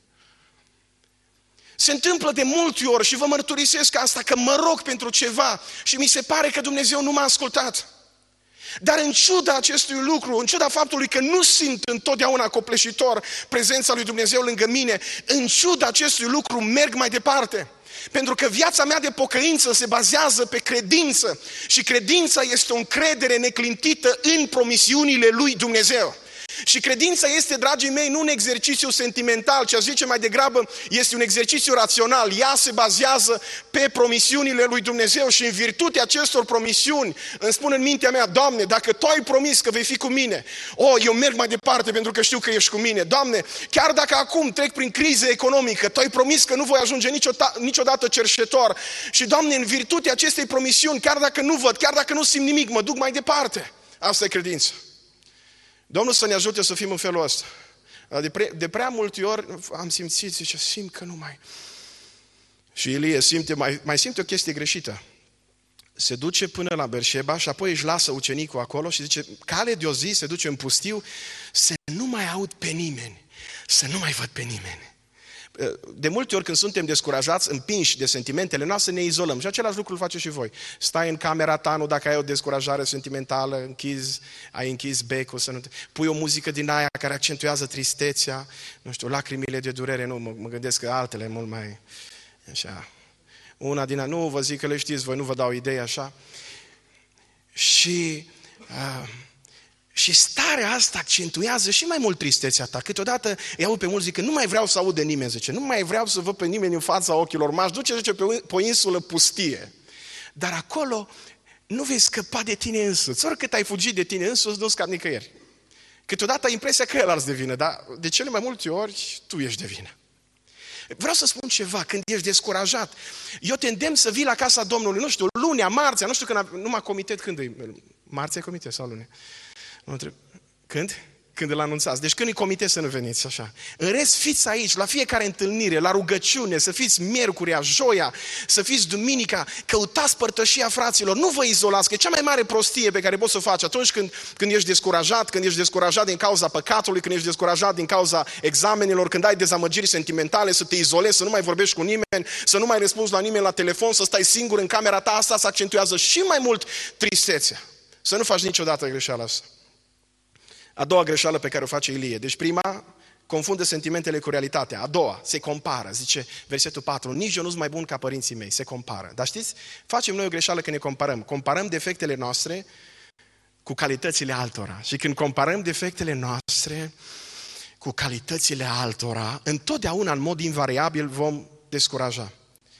Se întâmplă de multe ori și vă mărturisesc asta, că mă rog pentru ceva și mi se pare că Dumnezeu nu m-a ascultat. Dar în ciuda acestui lucru, în ciuda faptului că nu simt întotdeauna copleșitor prezența lui Dumnezeu lângă mine, în ciuda acestui lucru merg mai departe. Pentru că viața mea de pocăință se bazează pe credință și credința este o încredere neclintită în promisiunile lui Dumnezeu. Și credința este, dragii mei, nu un exercițiu sentimental, ci aș zice mai degrabă este un exercițiu rațional. Ea se bazează pe promisiunile lui Dumnezeu și în virtutea acestor promisiuni îmi spun în mintea mea, Doamne, dacă Tu ai promis că vei fi cu mine, eu merg mai departe pentru că știu că ești cu mine. Doamne, chiar dacă acum trec prin criză economică, Tu ai promis că nu voi ajunge niciodată cerșetor. Și, Doamne, în virtutea acestei promisiuni, chiar dacă nu văd, chiar dacă nu simt nimic, mă duc mai departe. Asta e credință. Domnul să ne ajute să fim în felul ăsta. De prea multe ori am simțit, zice, simt că nu mai... Și Ilie mai simte o chestie greșită. Se duce până la Berșeba și apoi își lasă ucenicul acolo și zice, cale de o zi se duce în pustiu să nu mai aud pe nimeni, să nu mai văd pe nimeni. De multe ori când suntem descurajați, împinși de sentimentele noastre, ne izolăm. Și același lucru îl face și voi. Stai în camera ta, nu dacă ai o descurajare sentimentală, ai închis becul, să nu te... Pui o muzică din aia care accentuează tristețea, nu știu, lacrimile de durere, nu, mă gândesc că altele mult mai... Așa. Una din aia, nu vă zic că le știți voi, nu vă dau idei așa. Și starea asta accentuează și mai mult tristețea ta. Câteodată îi aud pe mulți zic că nu mai vreau să aud de nimeni, zice, nu mai vreau să văd pe nimeni în fața ochilor, m-aș duce, zice, pe o insulă pustie. Dar acolo nu vei scăpa de tine însuți. Oricât ai fugit de tine însuți, nu scapi nicăieri. Câteodată ai impresia că el ar de vină, dar de cele mai multe ori tu ești de vină. Vreau să spun ceva, când ești descurajat, eu te îndemn să vii la casa Domnului, nu știu, lunea, marțea, nu știu când, numai comitet, când e? Marțea e comitet sau lune? Când? Când îl anunțați. Deci când e comitet să nu veniți așa. În rest, fiți aici, la fiecare întâlnire, la rugăciune, să fiți miercurea, joia, să fiți duminica, căutați părtășia fraților, nu vă izolați, că e cea mai mare prostie pe care poți să o faci atunci când ești descurajat din cauza păcatului, când ești descurajat din cauza examenelor, când ai dezamăgiri sentimentale, să te izolezi, să nu mai vorbești cu nimeni, să nu mai răspunzi la nimeni la telefon, să stai singur în camera ta, asta se accentuează și mai mult tristețea. Să nu faci niciodată greșeala asta. A doua greșeală pe care o face Ilie. Deci prima, confundă sentimentele cu realitatea. A doua, se compară. Zice versetul 4, nici eu nu sunt mai bun ca părinții mei. Se compară. Dar știți, facem noi o greșeală când ne comparăm. Comparăm defectele noastre cu calitățile altora. Și când comparăm defectele noastre cu calitățile altora, întotdeauna, în mod invariabil, vom descuraja.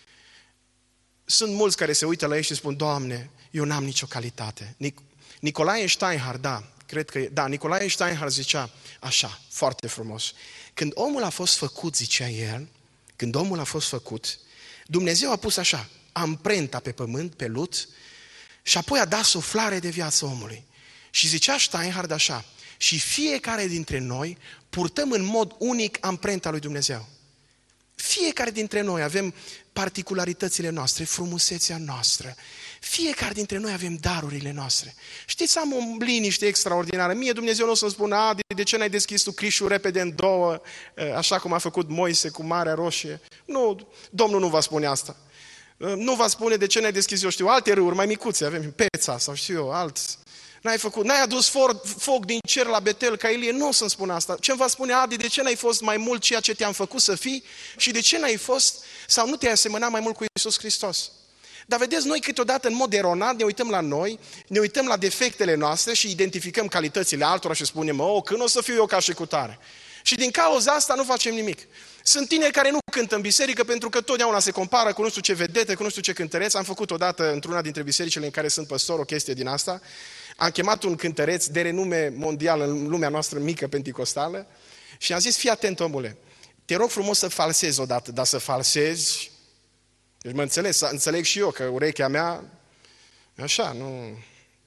Sunt mulți care se uită la ei și spun, Doamne, eu n-am nicio calitate. Nicolae Steinhardt, Nicolae Steinhardt zicea așa, foarte frumos. Când omul a fost făcut, zicea el, când omul a fost făcut, Dumnezeu a pus așa, amprenta pe pământ, pe lut, și apoi a dat suflare de viață omului. Și zicea Steinhardt așa, și fiecare dintre noi purtăm în mod unic amprenta lui Dumnezeu. Fiecare dintre noi avem particularitățile noastre, frumusețea noastră. Fiecare dintre noi avem darurile noastre. Știți, am o liniște extraordinară. Mie Dumnezeu nu o să-mi spună, Adi, de ce n-ai deschis tu crișul repede în două, așa cum a făcut Moise cu Marea Roșie? Nu, Domnul nu va spune asta. Nu va spune de ce n-ai deschis, eu știu, alte râuri mai micuțe, avem Peța sau știu eu, alți. N-ai adus foc din cer la Betel ca Ilie, nu o să-mi spun asta. Ce-mi va spune, Adi, de ce n-ai fost mai mult ceea ce te-am făcut să fii și de ce n-ai fost sau nu te-ai asemănat mai mult cu Iisus Hristos? Dar vedeți, noi câteodată în mod eronat ne uităm la noi, ne uităm la defectele noastre și identificăm calitățile altora și spunem, când o să fiu eu ca și cutare? Și din cauza asta nu facem nimic. Sunt tineri care nu cântă în biserică pentru că totdeauna se compară cu nu știu ce vedete, cu nu știu ce cântăreț. Am făcut odată într-una dintre bisericile în care sunt păstor o chestie din asta. Am chemat un cântăreț de renume mondial în lumea noastră mică penticostală și am zis, fii atent, omule, te rog frumos să falsezi odată, dar să falsezi. Deci mă înțeleg și eu că urechea mea, așa, nu...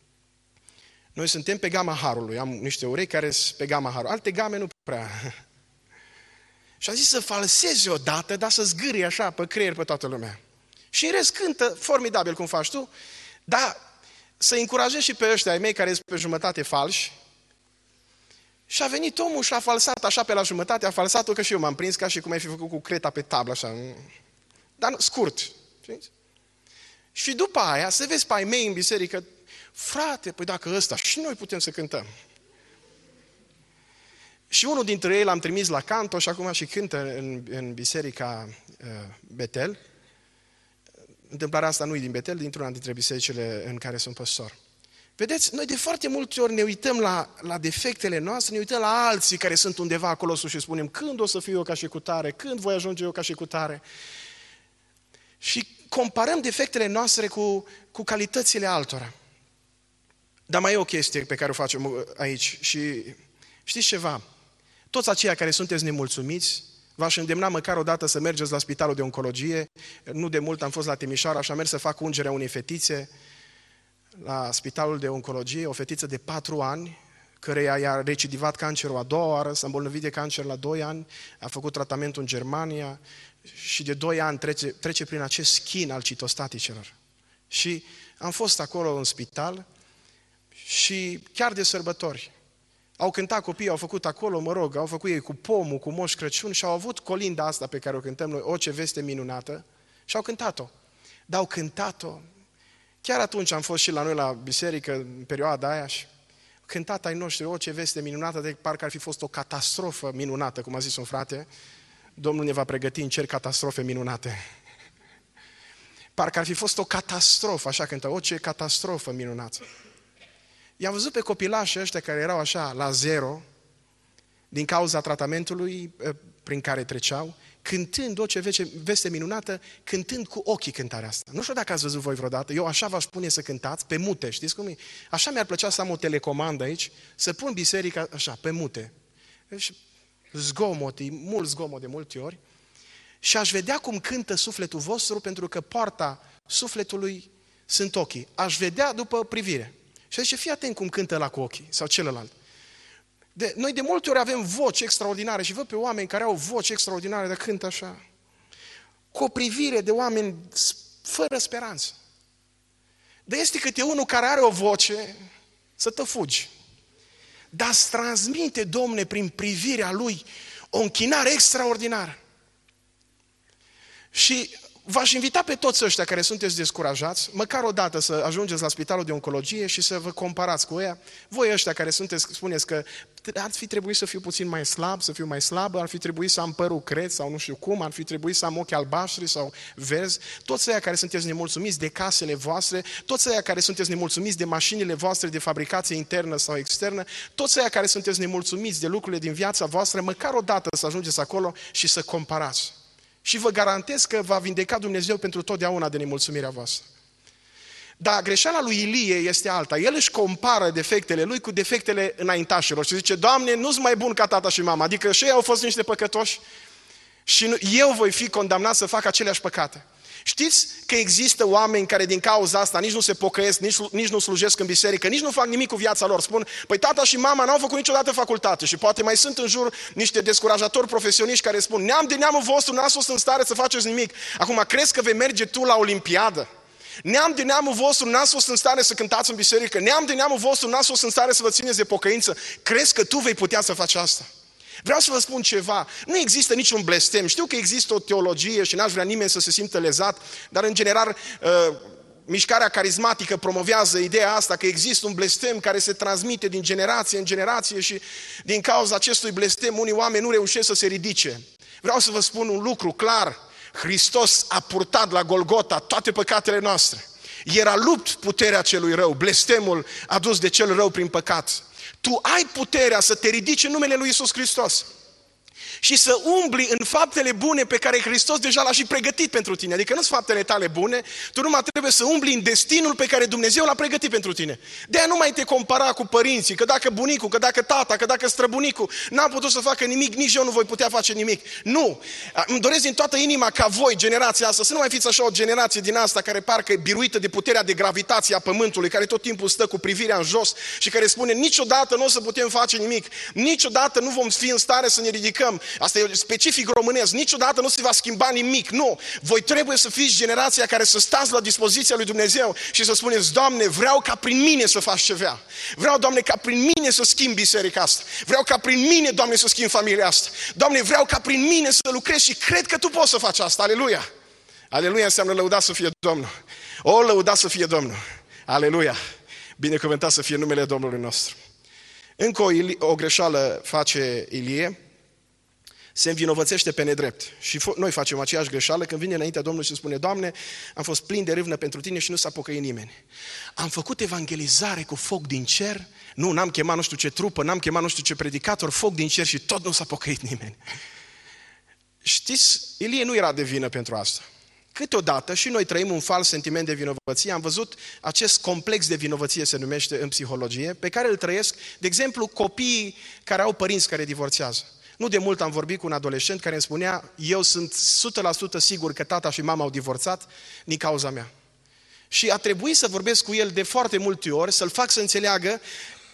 Noi suntem pe gama harului, am niște urechi care sunt pe gama harului, alte game nu prea. Și am zis să falsezi odată, dar să zgârie așa pe creier pe toată lumea. Și în rest cântă formidabil cum faci tu, dar să încurajezi și pe ăștia ai mei care sunt pe jumătate falși. Și a venit omul și a falsat așa pe la jumătate, a falsat-o că și eu m-am prins ca și cum ai fi făcut cu creta pe tablă, așa. Dar scurt. Știți? Și după aia, să vezi pe ai mei în biserică, frate, păi dacă ăsta, și noi putem să cântăm. Și unul dintre ei l-am trimis la canto și acum și cântă în biserica Betel. Întâmplarea asta nu e din Betel, dintr-una dintre bisericile în care sunt păstor. Vedeți, noi de foarte multe ori ne uităm la defectele noastre, ne uităm la alții care sunt undeva acolo sus și spunem, când o să fiu eu ca și cutare, când voi ajunge eu ca și cutare. Și comparăm defectele noastre cu calitățile altora. Dar mai e o chestie pe care o facem aici și știți ceva? Toți aceia care sunteți nemulțumiți, v-aș îndemna măcar o dată să mergeți la spitalul de oncologie. Nu de mult am fost la Timișoara și am mers să fac ungerea unei fetițe la spitalul de oncologie, o fetiță de 4 ani căreia i-a recidivat cancerul a doua oară, s-a îmbolnăvit de cancer la 2 ani, a făcut tratamentul în Germania și de 2 ani trece prin acest chin al citostaticelor. Și am fost acolo în spital și chiar de sărbători. Au cântat copiii, au făcut acolo, au făcut ei cu pomul, cu Moș Crăciun și au avut colinda asta pe care o cântăm noi, O, ce veste minunată, și au cântat-o. Dar au cântat-o. Chiar atunci am fost și la noi la biserică, în perioada aia, și cântat ai noștri, O, ce veste minunată, de parcă ar fi fost o catastrofă minunată, cum a zis un frate. Domnul ne va pregăti în cer catastrofe minunate. Parcă ar fi fost o catastrofă, așa cântă, O, ce catastrofă minunată. I-am văzut pe copilașii ăștia care erau așa la zero, din cauza tratamentului prin care treceau, cântând O, ce veste minunată, cântând cu ochii cântarea asta. Nu știu dacă ați văzut voi vreodată, eu așa v-aș spune să cântați, pe mute, știți cum e? Așa mi-ar plăcea să am o telecomandă aici, să pun biserica așa, pe mute. Deci, mult zgomot de multe ori, și aș vedea cum cântă sufletul vostru, pentru că poarta sufletului sunt ochii. Aș vedea după privire. Și zice, fii atent cum cântă ăla cu ochii, sau celălalt. Noi de multe ori avem voci extraordinare și văd pe oameni care au voci extraordinare, dar cântă așa. Cu o privire de oameni fără speranță. Dar este câte unul care are o voce să te fugi. Dar îți transmite, Domne, prin privirea lui o închinare extraordinară. Și v-aș invita pe toți ăștia care sunteți descurajați, măcar o dată să ajungeți la spitalul de oncologie și să vă comparați cu ea. Voi ăștia care spuneți că ar fi trebuit să fiu puțin mai slab, să fiu mai slabă, ar fi trebuit să am părul cret sau nu știu cum, ar fi trebuit să am ochi albaștri sau verzi. Toți ăia care sunteți nemulțumiți de casele voastre, toți ăia care sunteți nemulțumiți de mașinile voastre de fabricație internă sau externă, toți ăia care sunteți nemulțumiți de lucrurile din viața voastră, măcar o dată să ajungeți acolo și să comparați. Și vă garantez că va vindeca Dumnezeu pentru totdeauna de nemulțumirea voastră. Dar greșeala lui Ilie este alta. El își compară defectele lui cu defectele înaintașilor și zice, Doamne, nu-s mai bun ca tata și mama, adică și ei au fost niște păcătoși și eu voi fi condamnat să fac aceleași păcate. Știți că există oameni care din cauza asta nici nu se pocăiesc, nici nu slujesc în biserică, nici nu fac nimic cu viața lor. Spun, păi tata și mama n-au făcut niciodată facultate și poate mai sunt în jur niște descurajatori profesioniști care spun, neam de neamul vostru n-ați fost în stare să faceți nimic. Acum, crezi că vei merge tu la olimpiadă? Neam de neamul vostru n-ați fost în stare să cântați în biserică? Neam de neamul vostru n-ați fost în stare să vă țineți de pocăință? Crezi că tu vei putea să faci asta? Vreau să vă spun ceva, nu există niciun blestem, știu că există o teologie și n-aș vrea nimeni să se simtă lezat, dar în general mișcarea carismatică promovează ideea asta că există un blestem care se transmite din generație în generație și din cauza acestui blestem unii oameni nu reușesc să se ridice. Vreau să vă spun un lucru clar, Hristos a purtat la Golgota toate păcatele noastre. Era lupt puterea celui rău, blestemul adus de cel rău prin păcat. Tu ai puterea să te ridici în numele lui Iisus Hristos și să umbli în faptele bune pe care Hristos deja l-a și pregătit pentru tine. Adică nu sunt faptele tale bune, tu numai trebuie să umbli în destinul pe care Dumnezeu l-a pregătit pentru tine. De-aia nu mai te compara cu părinții, că dacă bunicul, că dacă tata, că dacă străbunicul n-a putut să facă nimic, nici eu nu voi putea face nimic. Nu! Îmi doresc din toată inima ca voi, generația asta, să nu mai fiți așa o generație din asta care parcă e biruită de puterea de gravitație a pământului, care tot timpul stă cu privirea în jos și care spune niciodată nu o să putem face nimic, niciodată nu vom fi în stare să ne ridicăm. Asta e specific românesc, niciodată nu se va schimba nimic, nu. Voi trebuie să fiți generația care să stați la dispoziția lui Dumnezeu și să spuneți, Doamne, vreau ca prin mine să faci ceva. Vreau, Doamne, ca prin mine să schimb biserica asta. Vreau ca prin mine, Doamne, să schimb familia asta. Doamne, vreau ca prin mine să lucrezi și cred că Tu poți să faci asta. Aleluia! Aleluia înseamnă lăudat să fie Domnul. O, lăudat să fie Domnul. Aleluia! Binecuvântat să fie numele Domnului nostru. Încă o greșeală face Ilie. Se învinovățește pe nedrept. Și noi facem aceeași greșeală când vine înaintea Domnului și spune, Doamne, am fost plin de râvnă pentru Tine și nu s-a pocăit nimeni. Am făcut evangelizare cu foc din cer, n-am chemat nu știu ce trupă, n-am chemat nu știu ce predicator, foc din cer și tot nu s-a pocăit nimeni. Știți, Ilie nu era de vină pentru asta. Câteodată și noi trăim un fals sentiment de vinovăție. Am văzut acest complex de vinovăție, se numește în psihologie, pe care îl trăiesc, de exemplu, copiii care au părinți care divorțează. Nu de mult am vorbit cu un adolescent care îmi spunea, eu sunt 100% sigur că tata și mama au divorțat din cauza mea. Și a trebuit să vorbesc cu el de foarte multe ori, să-l fac să înțeleagă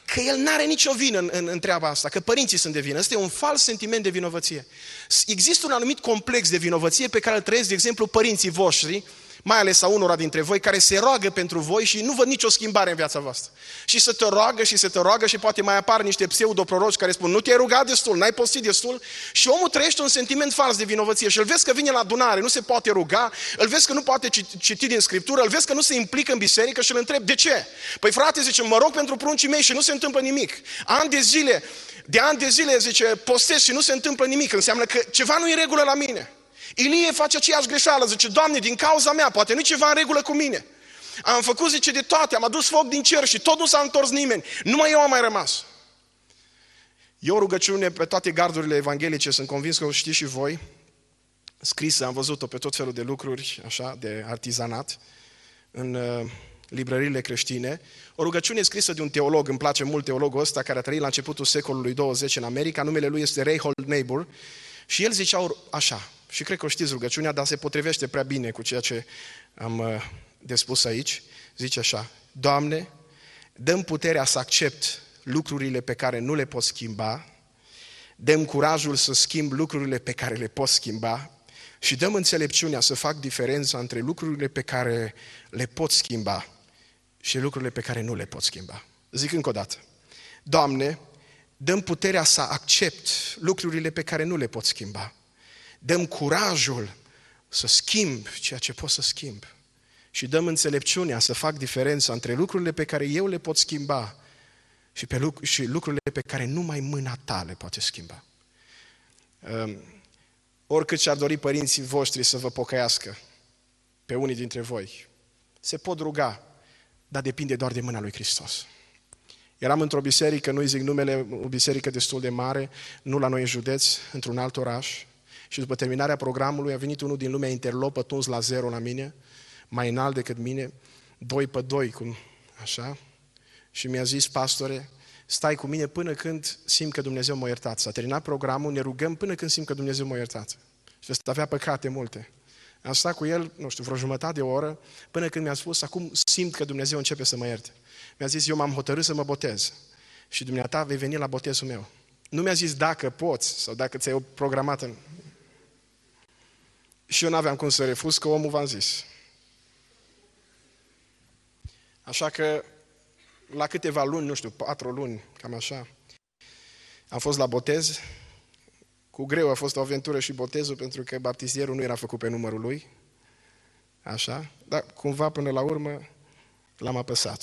că el n-are nicio vină în treaba asta, că părinții sunt de vină. Ăsta e un fals sentiment de vinovăție. Există un anumit complex de vinovăție pe care îl trăiesc, de exemplu, părinții voștri, mai ales a unora dintre voi, care se roagă pentru voi și nu văd nicio schimbare în viața voastră. Și se te roagă și poate mai apar niște pseudoproroci care spun nu te-ai rugat destul, n-ai postit destul și omul trăiește un sentiment fals de vinovăție și îl vezi că vine la adunare, nu se poate ruga, îl vezi că nu poate citi din Scriptură, îl vezi că nu se implică în biserică și îl întreb de ce? Păi frate, zice, mă rog pentru pruncii mei și nu se întâmplă nimic. De ani de zile, zice, postez și nu se întâmplă nimic, înseamnă că ceva nu e în regulă la mine. Ilie face aceeași greșeală, zice, Doamne, din cauza mea, poate nu-i ceva în regulă cu mine. Am făcut, zice, de toate, am adus foc din cer și tot nu s-a întors nimeni. Numai eu am mai rămas. E o rugăciune pe toate gardurile evanghelice, sunt convins că o știți și voi, scrisă, am văzut-o pe tot felul de lucruri, așa, de artizanat, în librăriile creștine. O rugăciune scrisă de un teolog, îmi place mult teologul ăsta, care a trăit la începutul secolului 20 în America, numele lui este Reinhold Niebuhr, și el zicea așa, și cred că o știți rugăciunea, dar se potrivește prea bine cu ceea ce am de spus aici. Zice așa: Doamne, dă-mi puterea să accept lucrurile pe care nu le pot schimba, dă-mi curajul să schimb lucrurile pe care le pot schimba și dă-mi înțelepciunea să fac diferența între lucrurile pe care le pot schimba și lucrurile pe care nu le pot schimba. Zic încă o dată: Doamne, dă-mi puterea să accept lucrurile pe care nu le pot schimba. Dă-mi curajul să schimb ceea ce pot să schimb. Și dă-mi înțelepciunea să fac diferența între lucrurile pe care eu le pot schimba și lucrurile pe care numai mâna ta le poate schimba. Oricât și-ar dori părinții voștri să vă pocăiască pe unii dintre voi, se pot ruga, dar depinde doar de mâna lui Hristos. Eram într-o biserică, nu-i zic numele, o biserică destul de mare, nu la noi în județ, într-un alt oraș. Și după terminarea programului a venit unul din lumea interlopă, tuns la zero la mine, mai înalt decât mine, 2 pe 2, așa. Și mi-a zis: pastore, stai cu mine până când simt că Dumnezeu m-a iertat. S-a terminat programul, ne rugăm până când simt că Dumnezeu m-a iertat. Și ăsta avea păcate multe. Am stat cu el, nu știu, vreo jumătate de oră, până când mi-a spus: acum simt că Dumnezeu începe să mă ierte. Mi-a zis: eu m-am hotărât să mă botez și dumneata vei veni la botezul meu. Nu mi-a zis dacă poți sau dacă ți-ai programat în... Și eu n-aveam cum să refuz, că omul v-am zis. Așa că la câteva luni, nu știu, 4 luni, cam așa, am fost la botez. Cu greu a fost o aventură și botezul, pentru că baptizierul nu era făcut pe numărul lui. Așa, dar cumva până la urmă l-am apăsat.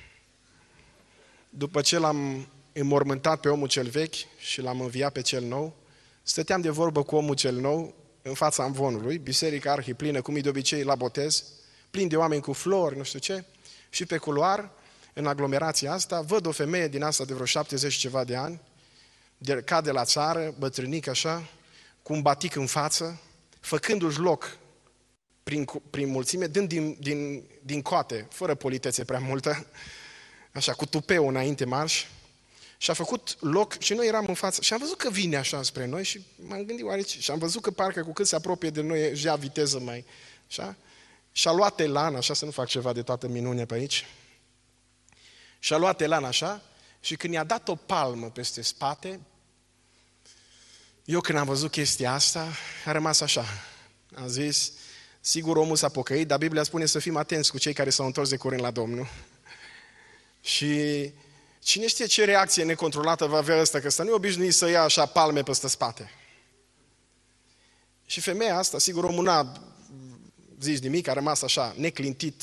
După ce l-am înmormântat pe omul cel vechi și l-am înviat pe cel nou, stăteam de vorbă cu omul cel nou în fața amvonului, biserica arhiplină, cum e de obicei la botez, plin de oameni cu flori, nu știu ce, și pe culoar, în aglomerația asta, văd o femeie din asta de vreo 70 ceva de ani, cade la țară, bătrânică așa, cu un batic în față, făcându-și loc prin mulțime, dând din coate, fără politețe prea multă, așa, cu tupeu înainte marș, și a făcut loc și noi eram în față și am văzut că vine așa spre noi și m-am gândit oare ce? Și am văzut că parcă cu cât se apropie de noi își ia viteză mai, așa, și a luat elan, așa, să nu fac ceva de toată minune pe aici, și a luat elan așa și când i-a dat o palmă peste spate, eu când am văzut chestia asta, a rămas așa, am zis, sigur omul s-a pocăit, dar Biblia spune să fim atenți cu cei care s-au întors de curând la Domnul. Și cine știe ce reacție necontrolată va avea ăsta, că ăsta nu e obișnuit să ia așa palme peste spate. Și femeia asta, sigur omul n-a zis nimic, a rămas așa, neclintit.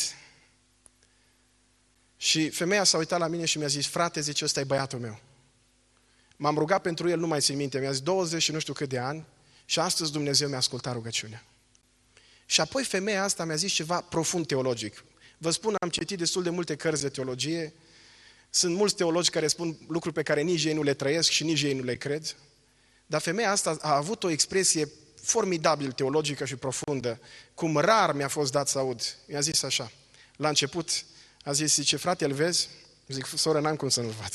Și femeia s-a uitat la mine și mi-a zis: frate, zice, ăsta e băiatul meu. M-am rugat pentru el, nu mai țin minte, mi-a zis 20 și nu știu cât de ani și astăzi Dumnezeu mi-a ascultat rugăciunea. Și apoi femeia asta mi-a zis ceva profund teologic. Vă spun, am citit destul de multe cărți de teologie. Sunt mulți teologi care spun lucruri pe care nici ei nu le trăiesc și nici ei nu le cred. Dar femeia asta a avut o expresie formidabil teologică și profundă, cum rar mi-a fost dat să aud. Mi-a zis așa, la început, a zis, zice, frate, îl vezi? Zic, soră, n-am cum să nu-l văd.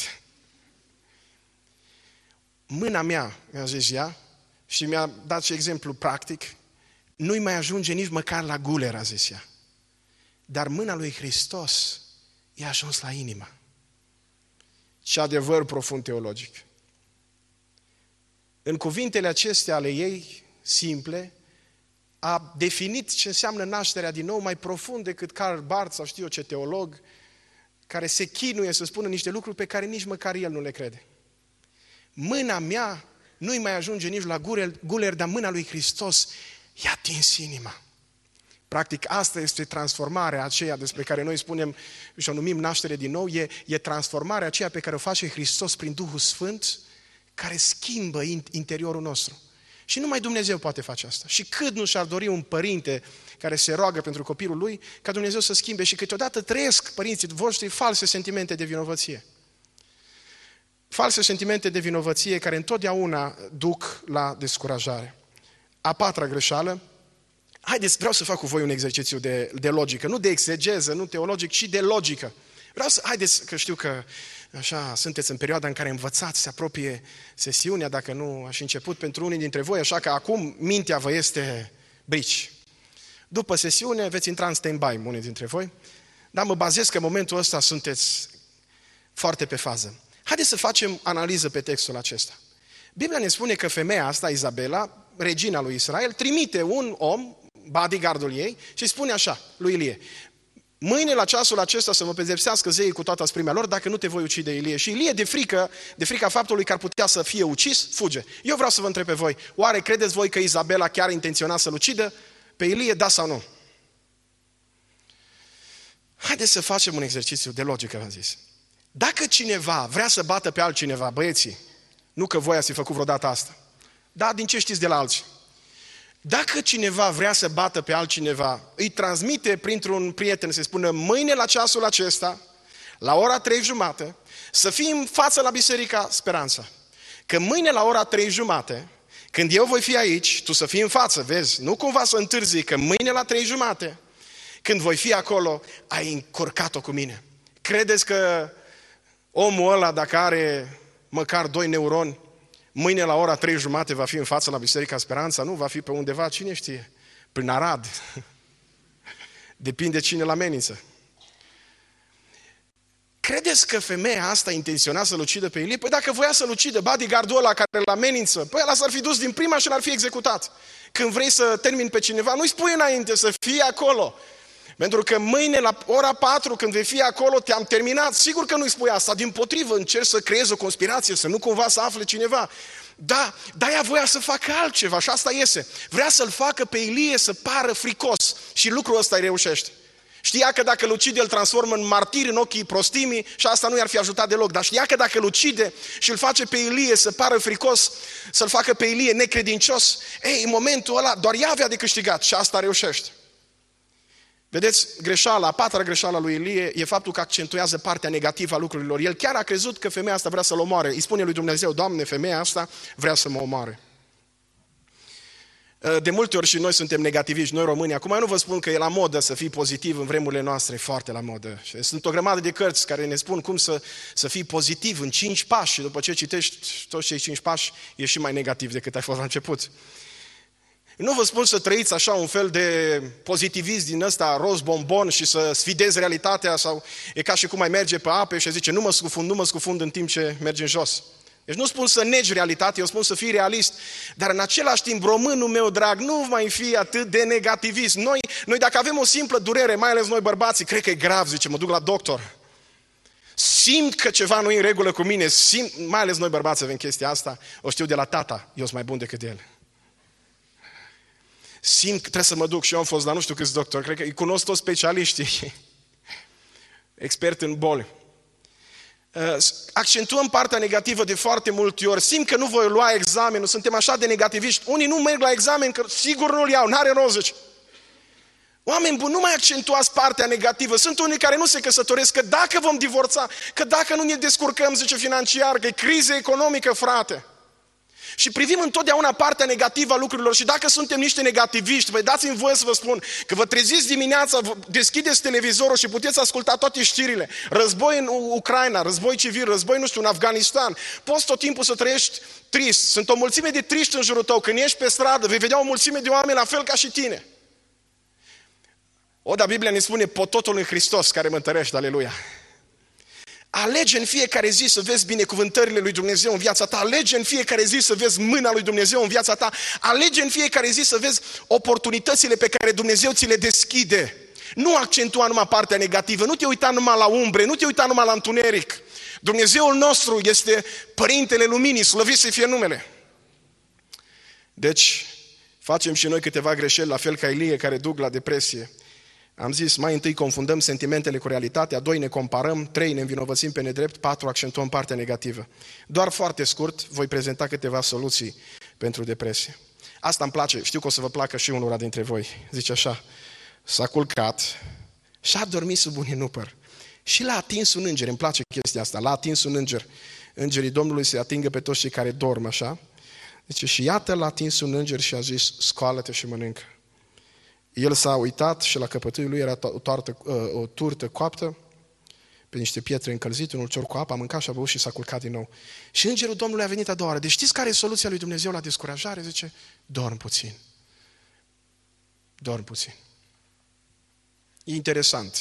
Mâna mea, mi-a zis ea, și mi-a dat și exemplu practic, nu-i mai ajunge nici măcar la guler, a zis ea. Dar mâna lui Hristos i-a ajuns la inimă. Ce adevăr profund teologic. În cuvintele acestea ale ei, simple, a definit ce înseamnă nașterea din nou mai profund decât Karl Barth sau știu eu ce teolog, care se chinuie să spună niște lucruri pe care nici măcar el nu le crede. Mâna mea nu-i mai ajunge nici la guler, dar mâna lui Hristos i-a atins inima. Practic, asta este transformarea aceea despre care noi spunem și o numim naștere din nou, e transformarea aceea pe care o face Hristos prin Duhul Sfânt, care schimbă interiorul nostru. Și numai Dumnezeu poate face asta. Și cât nu și-ar dori un părinte care se roagă pentru copilul lui, ca Dumnezeu să schimbe și câteodată trăiesc părinții voștri false sentimente de vinovăție. False sentimente de vinovăție care întotdeauna duc la descurajare. A patra greșeală, vreau să fac cu voi un exercițiu de logică, nu de exegeză, nu teologic, ci de logică. Haideți, că știu că așa sunteți în perioada în care învățați, se apropie sesiunea, dacă nu aș început pentru unii dintre voi, așa că acum mintea vă este brici. După sesiune veți intra în stand-by, unii dintre voi, dar mă bazez că în momentul ăsta sunteți foarte pe fază. Haideți să facem analiză pe textul acesta. Biblia ne spune că femeia asta, Izabela, regina lui Israel, trimite un om, bodyguardul ei, și spune așa lui Ilie: mâine la ceasul acesta să mă pedepsească zeii cu toată asprimea lor, dacă nu te voi ucide, Ilie. Și Ilie, de frica faptului că ar putea să fie ucis, fuge. Eu vreau să vă întreb pe voi, oare credeți voi că Izabela chiar intenționa să-l ucidă pe Ilie, da sau nu? Haideți să facem un exercițiu de logică, v-am zis. Dacă cineva vrea să bată pe altcineva, băieții, nu că voi ați fi făcut vreodată asta, dar din ce știți de la alții? Dacă cineva vrea să bată pe altcineva, îi transmite printr-un prieten să spună: mâine la ceasul acesta, la ora 3:30, să fii în față la Biserica Speranța. Că mâine la ora 3:30, când eu voi fi aici, tu să fii în față, vezi, nu cumva să întârzi, că mâine la 3:30, când voi fi acolo, ai încurcat-o cu mine. Credeți că omul ăla, dacă are măcar 2 neuroni, mâine la ora 3:30 va fi în față la Biserica Speranța? Nu, va fi pe undeva, cine știe, prin Arad. Depinde cine l-amenință. Credeți că femeia asta intenționa să-l ucidă pe Ilie? Păi dacă voia să-l ucidă, bodyguardul ăla care îl amenință, păi ăla s-ar fi dus din prima și l-ar fi executat. Când vrei să termini pe cineva, nu-i spui înainte să fie acolo. Pentru că mâine la ora 4, când vei fi acolo, te-am terminat. Sigur că nu-i spui asta, dimpotrivă, încerci să creezi o conspirație, să nu cumva să afle cineva. Da, dar ea voia să facă altceva și asta iese. Vrea să-l facă pe Ilie să pară fricos și lucrul ăsta îi reușește. Știa că dacă îl ucide, îl transformă în martir în ochii prostimii și asta nu i-ar fi ajutat deloc. Dar știa că dacă îl ucide și îl face pe Ilie să pară fricos, să-l facă pe Ilie necredincios, în momentul ăla doar ea avea de câștigat și asta reușește. Vedeți, a patra greșeală lui Ilie e faptul că accentuează partea negativă a lucrurilor. El chiar a crezut că femeia asta vrea să-l omoare. Îi spune lui Dumnezeu: Doamne, femeia asta vrea să mă omoare. De multe ori și noi suntem negativiști, noi români. Acum eu nu vă spun că e la modă să fii pozitiv în vremurile noastre, e foarte la modă. Și sunt o grămadă de cărți care ne spun cum să fii pozitiv în 5 pași și după ce citești toți cei 5 pași, ești și mai negativ decât ai fost la început. Nu vă spun să trăiți așa un fel de pozitivism din ăsta roz bombon și să sfidezi realitatea sau e ca și cum ai merge pe ape și zice: nu mă scufund în timp ce mergi în jos. Deci nu spun să negi realitatea, eu spun să fii realist, dar în același timp, românul meu drag, nu mai fi atât de negativist. Noi dacă avem o simplă durere, mai ales noi bărbații, cred că e grav, zice, mă duc la doctor. Simt că ceva nu e în regulă cu mine, mai ales noi bărbații avem chestia asta, o știu de la tata, eu sunt mai bun decât el. Simt că trebuie să mă duc și eu am fost la nu știu câți doctori, cred că îi cunosc toți specialiștii, expert în boli. Accentuăm partea negativă de foarte multe ori, simt că nu voi lua examenul, suntem așa de negativiști, unii nu merg la examen, că sigur nu-l iau, n-are rost. Oameni buni, nu mai accentuați partea negativă, sunt unii care nu se căsătoresc, că dacă vom divorța, că dacă nu ne descurcăm, zice, financiar, că e criză economică, frate. Și privim întotdeauna partea negativă a lucrurilor și dacă suntem niște negativiști, vă dați-mi voie să vă spun că vă treziți dimineața, deschideți televizorul și puteți asculta toate știrile. Război în Ucraina, război civil, război, nu știu, în Afganistan. Poți tot timpul să trăiești trist. Sunt o mulțime de triști în jurul tău. Când ești pe stradă, vei vedea o mulțime de oameni la fel ca și tine. Dar Biblia ne spune: pot totul în Hristos care mă întărește, aleluia. Alege în fiecare zi să vezi binecuvântările lui Dumnezeu în viața ta. Alege în fiecare zi să vezi mâna lui Dumnezeu în viața ta. Alege în fiecare zi să vezi oportunitățile pe care Dumnezeu ți le deschide. Nu accentua numai partea negativă, nu te uita numai la umbre, nu te uita numai la întuneric. Dumnezeul nostru este Părintele Luminii, slăvit să fie numele. Deci, facem și noi câteva greșeli, la fel ca Ilie, care duc la depresie. Am zis, mai întâi confundăm sentimentele cu realitatea, 2 ne comparăm, 3 ne învinovățim pe nedrept, 4 accentuăm partea negativă. Doar foarte scurt voi prezenta câteva soluții pentru depresie. Asta îmi place, știu că o să vă placă și unora dintre voi. Zice așa, s-a culcat și a dormit sub un nenupăr. Și l-a atins un înger, îmi place chestia asta, l-a atins un înger. Îngerii Domnului se atingă pe toți cei care dorm, așa. Zice, și iată l-a atins un înger și a zis, scoală-te și mănâncă. El s-a uitat și la căpătâiul lui era o turtă coaptă pe niște pietre încălzite, un ulcior cu apă, a mâncat și a băut și s-a culcat din nou. Și îngerul Domnului a venit a doua oară. Deci știți care e soluția lui Dumnezeu la descurajare? Zice, dorm puțin. Dorm puțin. E interesant.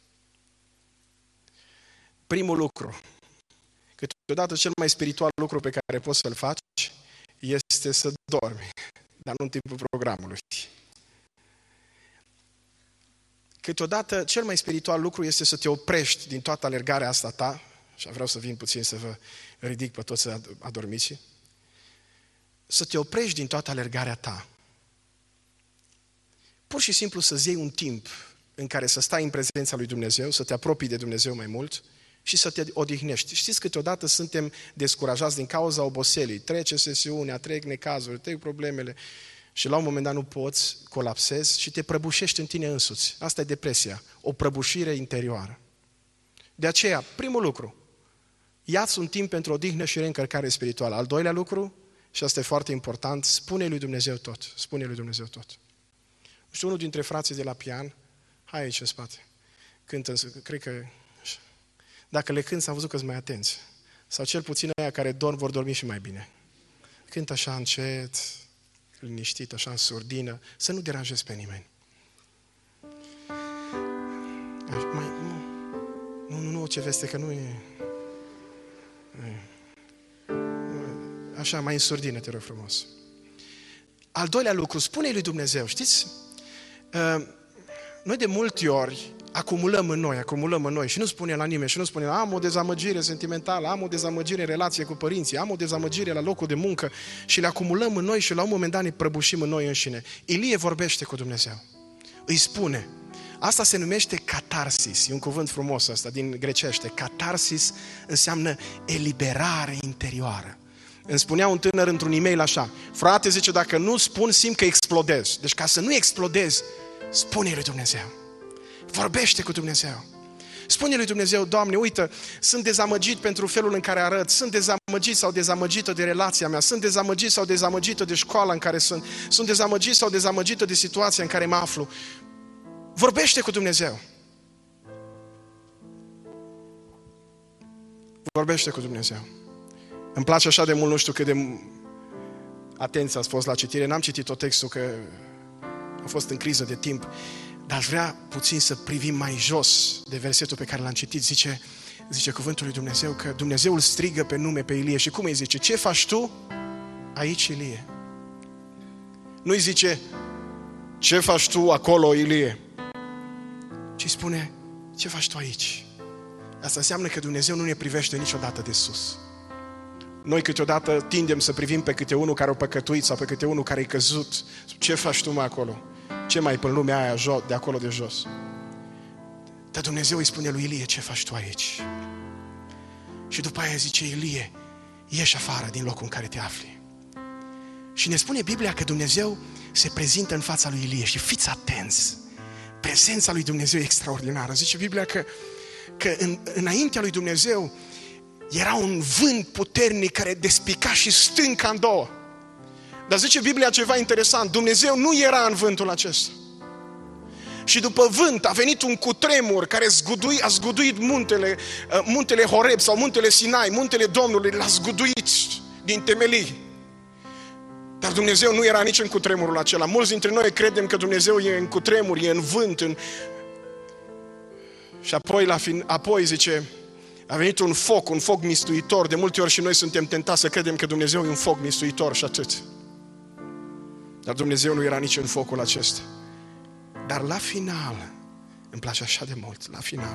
Primul lucru, câteodată cel mai spiritual lucru pe care poți să-l faci este să dormi, dar nu în timpul programului. Câteodată cel mai spiritual lucru este să te oprești din toată alergarea asta ta, și vreau să vin puțin să vă ridic pe toți adormiți, să te oprești din toată alergarea ta. Pur și simplu să-ți iei un timp în care să stai în prezența lui Dumnezeu, să te apropii de Dumnezeu mai mult și să te odihnești. Știți, câteodată suntem descurajați din cauza oboselii. Trece sesiunea, trec necazuri, trec problemele și la un moment dat nu poți, colapsezi și te prăbușești în tine însuți. Asta e depresia, o prăbușire interioară. De aceea, primul lucru, ia-ți un timp pentru odihnă și reîncărcare spirituală. Al doilea lucru, și asta e foarte important, spune lui Dumnezeu tot. Spune lui Dumnezeu tot. Nu știu, unul dintre frații de la pian, hai aici în spate, cântă, cred că, dacă le cânti, am văzut că sunt mai atenți. Sau cel puțin aia care dorm, vor dormi și mai bine. Cântă așa încet, liniștit, așa în surdină, să nu deranjezi pe nimeni. Nu, ce veste că nu e... Așa, mai în surdină, te rog frumos. Al doilea lucru, spune lui Dumnezeu, știți? Noi de multe ori acumulăm în noi și nu spunem la nimeni și nu spunem am o dezamăgire sentimentală, am o dezamăgire în relație cu părinții, am o dezamăgire la locul de muncă și le acumulăm în noi și la un moment dat ne prăbușim în noi înșine. Ilie vorbește cu Dumnezeu, îi spune, asta se numește catarsis, e un cuvânt frumos ăsta din grecește, catarsis înseamnă eliberare interioară. Îmi spunea un tânăr într-un e-mail așa, frate, zice, dacă nu spun, simt că explodez. Deci ca să nu explodezi, spune lui Dumnezeu. Vorbește cu Dumnezeu. Spune lui Dumnezeu, Doamne, uite, sunt dezamăgit pentru felul în care arăt, sunt dezamăgit sau dezamăgită de relația mea, sunt dezamăgit sau dezamăgită de școala în care sunt dezamăgit sau dezamăgită de situația în care mă aflu. Vorbește cu Dumnezeu. Vorbește cu Dumnezeu. Îmi place așa de mult, nu știu cât de atenți ați fost la citire, n-am citit tot textul că a fost în criză de timp, dar aș vrea puțin să privim mai jos de versetul pe care l-am citit. Zice cuvântul lui Dumnezeu că Dumnezeu îl strigă pe nume pe Ilie și cum îi zice? Ce faci tu aici, Ilie? Nu îi zice, ce faci tu acolo, Ilie? Ci spune, ce faci tu aici? Asta înseamnă că Dumnezeu nu ne privește niciodată de sus. Noi câteodată tindem să privim pe câte unul care a păcătuit sau pe câte unul care e căzut. Ce faci tu mai acolo? Ce mai pe lumea aia de acolo de jos? Dar Dumnezeu îi spune lui Ilie, ce faci tu aici? Și după aia zice, Ilie, ieși afară din locul în care te afli. Și ne spune Biblia că Dumnezeu se prezintă în fața lui Ilie și fiți atenți. Prezența lui Dumnezeu e extraordinară. Zice Biblia că înaintea lui Dumnezeu era un vânt puternic care despica și stânca în două. Dar zice Biblia ceva interesant. Dumnezeu nu era în vântul acesta. Și după vânt a venit un cutremur care a zguduit muntele Horeb sau muntele Sinai, muntele Domnului, l-a zguduit din temelii. Dar Dumnezeu nu era nici în cutremurul acela. Mulți dintre noi credem că Dumnezeu e în cutremur, e în vânt. Și apoi zice, A venit un foc mistuitor. De multe ori și noi suntem tentați să credem că Dumnezeu e un foc mistuitor și atât. Dar Dumnezeu nu era nici în focul acesta. Dar la final, îmi place așa de mult, la final,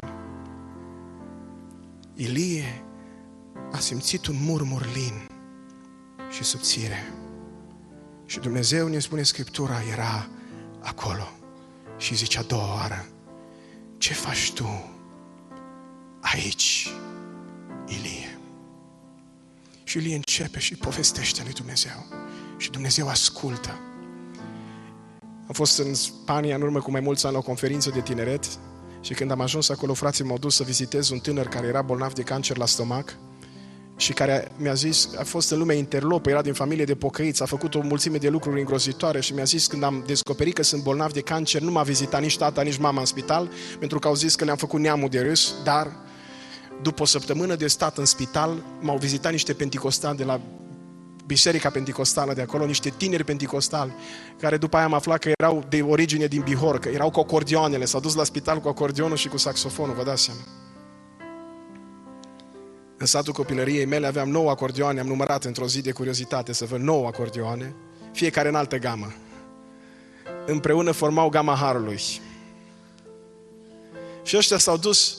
Ilie a simțit un murmur lin și subțire. Și Dumnezeu, ne spune Scriptura, era acolo și zicea 2 oară: ce faci tu aici, Ilie? Și Ilie începe și povestește lui Dumnezeu. Și Dumnezeu ascultă. Am fost în Spania în urmă cu mai mulți ani la o conferință de tineret și când am ajuns acolo, frații m-au dus să vizitez un tânăr care era bolnav de cancer la stomac și care mi-a zis, a fost în lumea interlopă, era din familie de pocăiți, a făcut o mulțime de lucruri îngrozitoare și mi-a zis, când am descoperit că sunt bolnav de cancer, nu m-a vizitat nici tata, nici mama în spital, pentru că au zis că le-am făcut neamul de râs, dar după o săptămână de stat în spital, m-au vizitat niște penticostali de la Biserica Penticostală de acolo, niște tineri penticostali, care după aia am aflat că erau de origine din Bihor, că erau cu acordioanele, s-au dus la spital cu acordionul și cu saxofonul, vă dați seama. În satul copilăriei mele aveam 9 acordioane, am numărat într-o zi de curiozitate să văd 9 acordioane, fiecare în altă gamă. Împreună formau gama Harului. Și ăștia s-au dus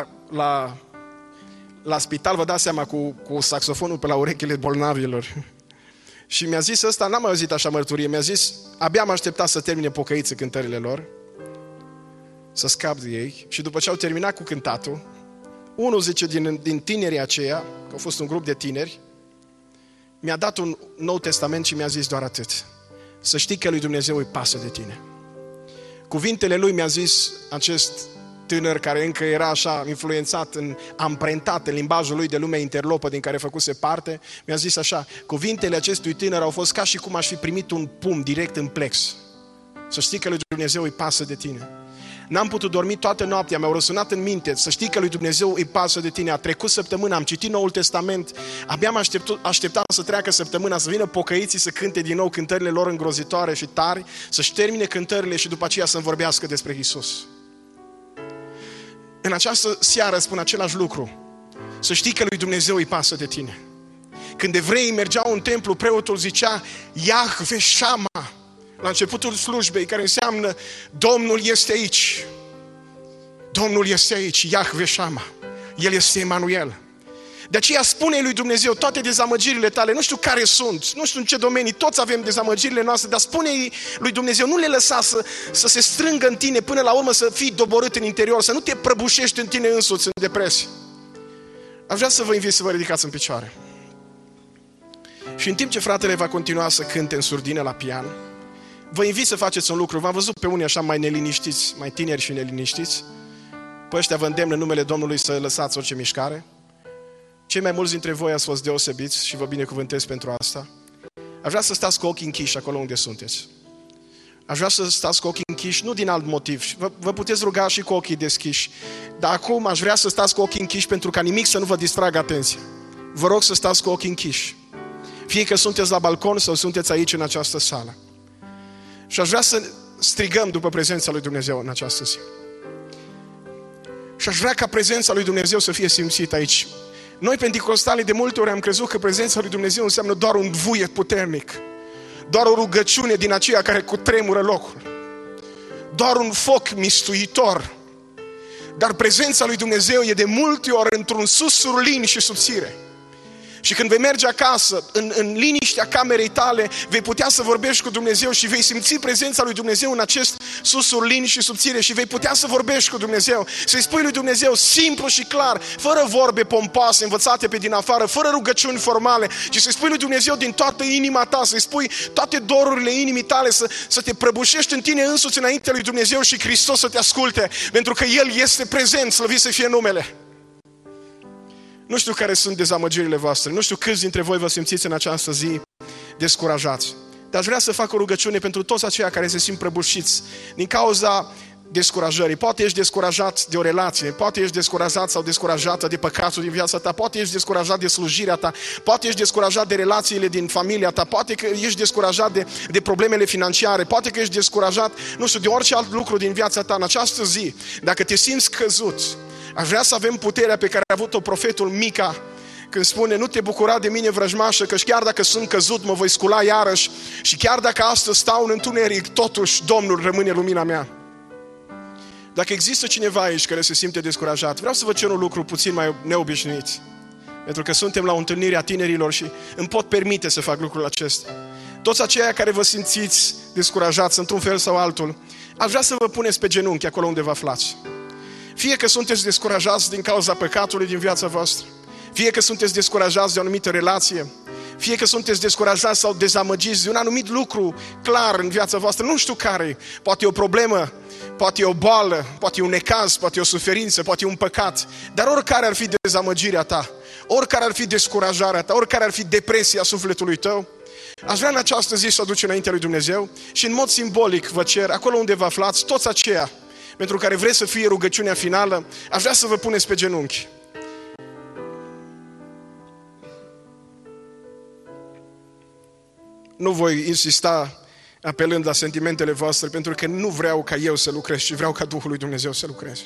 la spital, vă dați seama, cu saxofonul pe la urechile bolnavilor. Și mi-a zis ăsta, n-am mai auzit așa mărturie, mi-a zis, abia am așteptat să termine pocăiță cântările lor, să scap de ei. Și după ce au terminat cu cântatul, unul, zice, din tinerii aceia, că au fost un grup de tineri, mi-a dat un Nou Testament și mi-a zis doar atât: să știi că lui Dumnezeu îi pasă de tine. Cuvintele lui, mi-a zis acest tânăr care încă era așa influențat, amprentat în limbajul lui de lumea interlopă din care făcuse parte, mi-a zis așa: cuvintele acestui tânăr au fost ca și cum aș fi primit un pumn direct în plex. Să știi că lui Dumnezeu îi pasă de tine. N-am putut dormi toată noaptea, mi-au răsunat în minte, să știi că lui Dumnezeu îi pasă de tine. A trecut săptămâna, am citit Noul Testament, abia am așteptat să treacă săptămâna, să vină pocăiții să cânte din nou cântările lor îngrozitoare și tari, să-și termine cântările și după aceea să-mi vorbească despre Iisus. În această seară spun același lucru: să știi că lui Dumnezeu îi pasă de tine. Când evreii mergeau în templu, preotul zicea Iahve Shama la începutul slujbei, care înseamnă Domnul este aici. Domnul este aici, Iahve Shama. El este Emanuel. De aceea spune lui Dumnezeu toate dezamăgirile tale, nu știu care sunt, nu știu în ce domenii, toți avem dezamăgirile noastre, dar spune lui Dumnezeu, nu le lăsa să se strângă în tine până la urmă să fii doborât în interior, să nu te prăbușești în tine însuți în depresie. Aș vrea să vă invit să vă ridicați în picioare. Și în timp ce fratele va continua să cânte în surdină la pian, vă invit să faceți un lucru. V-am văzut pe unii așa mai neliniștiți, mai tineri și neliniștiți. Pe ăștia vă îndemn în numele Domnului să lăsați orice mișcare. Cei mai mulți dintre voi ați fost deosebiți și vă binecuvântez pentru asta. Aș vrea să stați cu ochii închiși acolo unde sunteți. Aș vrea să stați cu ochii închiși, nu din alt motiv. Vă puteți ruga și cu ochii deschiși. Dar acum aș vrea să stați cu ochii închiși pentru ca nimic să nu vă distragă atenția. Vă rog să stați cu ochii închiși. Fie că sunteți la balcon sau sunteți aici în această sală. Și aș vrea să strigăm după prezența lui Dumnezeu în această zi. Și aș vrea ca prezența lui Dumnezeu să fie simțită aici. Noi, penticostalii, de multe ori am crezut că prezența lui Dumnezeu înseamnă doar un vuiet puternic. Doar o rugăciune din aceea care cutremură locul. Doar un foc mistuitor. Dar prezența lui Dumnezeu e de multe ori într-un susur lin și subțire. Și când vei merge acasă, în liniștea camerei tale, vei putea să vorbești cu Dumnezeu și vei simți prezența lui Dumnezeu în acest susur lin și subțire și vei putea să vorbești cu Dumnezeu, să-i spui lui Dumnezeu simplu și clar, fără vorbe pompoase, învățate pe din afară, fără rugăciuni formale, ci să-i spui lui Dumnezeu din toată inima ta, să-i spui toate dorurile inimii tale, să te prăbușești în tine însuți înaintea lui Dumnezeu și Hristos să te asculte, pentru că El este prezent, slăvit să fie numele. Nu știu care sunt dezamăgirile voastre, nu știu câți dintre voi vă simțiți în această zi descurajați. Dar aș vrea să fac o rugăciune pentru toți aceia care se simt prăbușiți din cauza descurajării. Poate ești descurajat de o relație, poate ești descurajat sau descurajată de păcatul din viața ta, poate ești descurajat de slujirea ta, poate ești descurajat de relațiile din familia ta, poate că ești descurajat de problemele financiare, poate că ești descurajat, nu știu, de orice alt lucru din viața ta în această zi. Dacă te simți căzut, Aș vrea să avem puterea pe care a avut-o profetul Mica, când spune: nu te bucura de mine, vrăjmașă, că chiar dacă sunt căzut, mă voi scula iarăși, și chiar dacă astăzi stau în întuneric, totuși Domnul rămâne lumina mea. Dacă există cineva aici care se simte descurajat, vreau să vă cer un lucru puțin mai neobișnuit, pentru că suntem la o întâlnire a tinerilor și îmi pot permite să fac lucrul acesta. Toți aceia care vă simțiți descurajați într-un fel sau altul, aș vrea să vă puneți pe genunchi acolo unde vă aflați. Fie că sunteți descurajați din cauza păcatului din viața voastră, fie că sunteți descurajați de o anumită relație, fie că sunteți descurajați sau dezamăgiți de un anumit lucru clar în viața voastră, nu știu care, poate e o problemă, poate e o boală, poate e un necaz, poate e o suferință, poate e un păcat, dar oricare ar fi dezamăgirea ta, oricare ar fi descurajarea ta, oricare ar fi depresia sufletului tău, aș vrea în această zi să o duci înaintea lui Dumnezeu și în mod simbolic vă cer, acolo unde vă aflați, toți aceia pentru care vreți să fie rugăciunea finală, aș vrea să vă puneți pe genunchi. Nu voi insista apelând la sentimentele voastre, pentru că nu vreau ca eu să lucrez, ci vreau ca Duhul lui Dumnezeu să lucreze.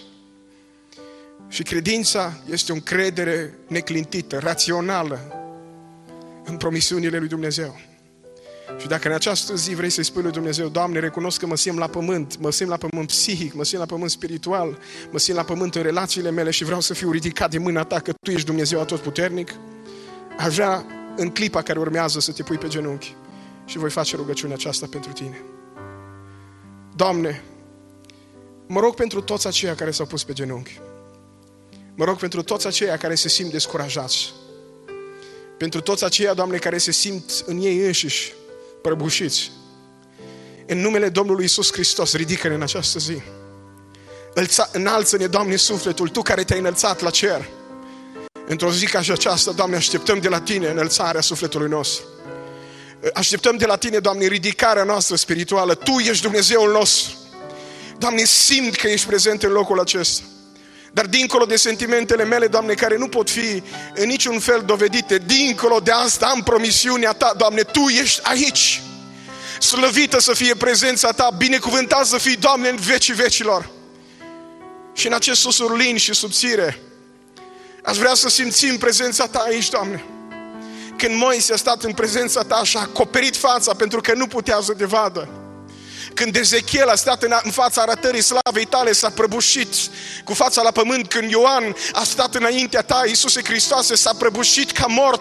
Și credința este o încredere neclintită, rațională în promisiunile lui Dumnezeu. Și dacă în această zi vrei să-i spui lui Dumnezeu: Doamne, recunosc că mă simt la pământ, mă simt la pământ psihic, mă simt la pământ spiritual, mă simt la pământ în relațiile mele și vreau să fiu ridicat de mâna Ta, că Tu ești Dumnezeu atotputernic, aș vrea în clipa care urmează să te pui pe genunchi și voi face rugăciunea aceasta pentru tine. Doamne, mă rog pentru toți aceia care s-au pus pe genunchi. Mă rog pentru toți aceia care se simt descurajați. Pentru toți aceia, Doamne, care se simt în ei înșiși prăbușiți. În numele Domnului Iisus Hristos, ridică-ne în această zi. Înalță-ne, Doamne, sufletul, Tu care te-ai înălțat la cer. Într-o zi ca și aceasta, Doamne, așteptăm de la Tine înălțarea sufletului nostru. Așteptăm de la Tine, Doamne, ridicarea noastră spirituală. Tu ești Dumnezeul nostru. Doamne, simt că ești prezent în locul acesta. Dar dincolo de sentimentele mele, Doamne, care nu pot fi în niciun fel dovedite, dincolo de asta am promisiunea Ta, Doamne, Tu ești aici. Slăvită să fie prezența Ta, binecuvântat să fii, Doamne, în vecii vecilor. Și în acest susur lin și subțire, aș vrea să simțim prezența Ta aici, Doamne. Când Moise a stat în prezența Ta și a acoperit fața pentru că nu putea să te vadă. Când Ezechiel a stat în fața arătării slavei Tale, s-a prăbușit cu fața la pământ. Când Ioan a stat înaintea Ta, Iisuse Hristoase, s-a prăbușit ca mort.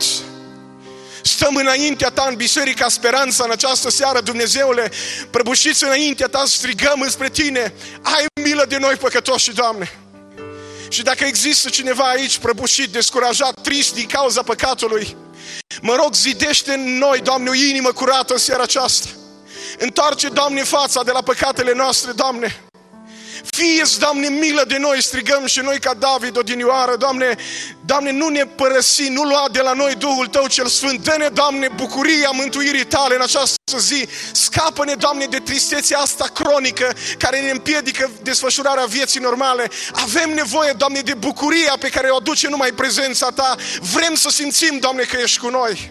Stăm înaintea Ta în Biserica Speranța în această seară, Dumnezeule, prăbușiți înaintea Ta, strigăm înspre Tine: ai milă de noi păcătoși, Doamne! Și dacă există cineva aici prăbușit, descurajat, trist din cauza păcatului, mă rog, zidește în noi, Doamne, o inimă curată în seara aceasta. Întoarce, Doamne, fața de la păcatele noastre, Doamne. Fie-ți, Doamne, milă de noi, strigăm și noi ca David odinioară, Doamne. Doamne, nu ne părăsi, nu lua de la noi Duhul Tău cel Sfânt. Dă-ne, Doamne, bucuria mântuirii Tale în această zi. Scapă-ne, Doamne, de tristețea asta cronică care ne împiedică desfășurarea vieții normale. Avem nevoie, Doamne, de bucuria pe care o aduce numai prezența Ta. Vrem să simțim, Doamne, că ești cu noi.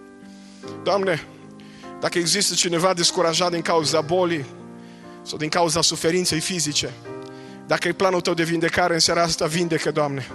Doamne, dacă există cineva descurajat din cauza bolii sau din cauza suferinței fizice, dacă e planul Tău de vindecare în seara asta, vindecă, Doamne.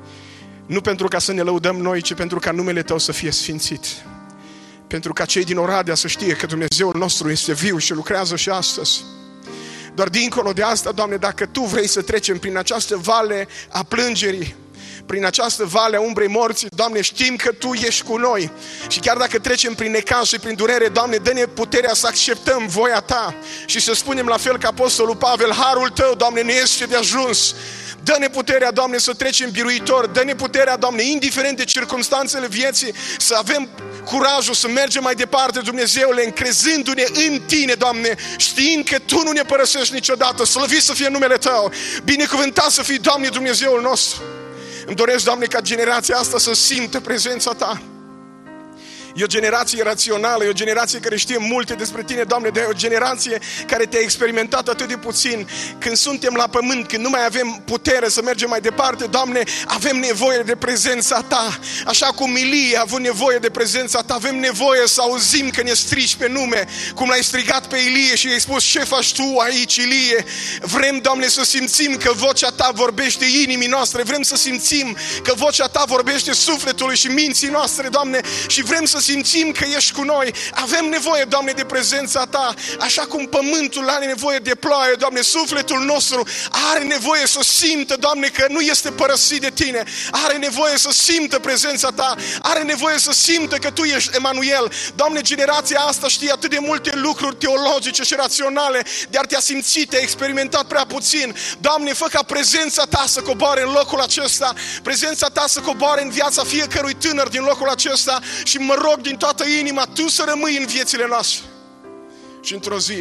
Nu pentru ca să ne lăudăm noi, ci pentru ca numele Tău să fie sfințit. Pentru ca cei din Oradea să știe că Dumnezeul nostru este viu și lucrează și astăzi. Doar dincolo de asta, Doamne, dacă Tu vrei să trecem prin această vale a plângerii, prin această vale a umbrei morții, Doamne, știm că Tu ești cu noi. Și chiar dacă trecem prin necaz și prin durere, Doamne, dă-ne puterea să acceptăm voia Ta și să spunem la fel ca Apostolul Pavel: harul Tău, Doamne, ne este de ajuns. Dă-ne puterea, Doamne, să trecem biruitor. Dă-ne puterea, Doamne, indiferent de circumstanțele vieții, să avem curajul să mergem mai departe, Dumnezeule, încrezându-ne în Tine, Doamne, știind că Tu nu ne părăsești niciodată. Slăvit să fie numele Tău, binecuvântat să fii, Doamne, Dumnezeul nostru. Îmi doresc, Doamne, ca generația asta să simtă prezența Ta. E o generație rațională, e o generație care știe multe despre Tine, Doamne, dar e o generație care Te-a experimentat atât de puțin. Când suntem la pământ, când nu mai avem putere să mergem mai departe, Doamne, avem nevoie de prezența Ta. Așa cum Ilie a avut nevoie de prezența Ta, avem nevoie să auzim că ne strici pe nume, cum l-ai strigat pe Ilie și i-ai spus: ce faci tu aici, Ilie? Vrem, Doamne, să simțim că vocea Ta vorbește inimii noastre, vrem să simțim că vocea Ta vorbește sufletului și minții noastre, Doamne, și vrem să simțim că ești cu noi. Avem nevoie, Doamne, de prezența Ta. Așa cum pământul are nevoie de ploaie, Doamne, sufletul nostru are nevoie să simtă, Doamne, că nu este părăsit de Tine. Are nevoie să simtă prezența Ta. Are nevoie să simtă că Tu ești Emanuel. Doamne, generația asta știe atât de multe lucruri teologice și raționale, dar Te-a simțit, Te-a experimentat prea puțin. Doamne, fă ca prezența Ta să coboare în locul acesta. Prezența Ta să coboare în viața fiecărui tânăr din locul acesta și mă rog din toată inima Tu să rămâi în viețile noastre. Și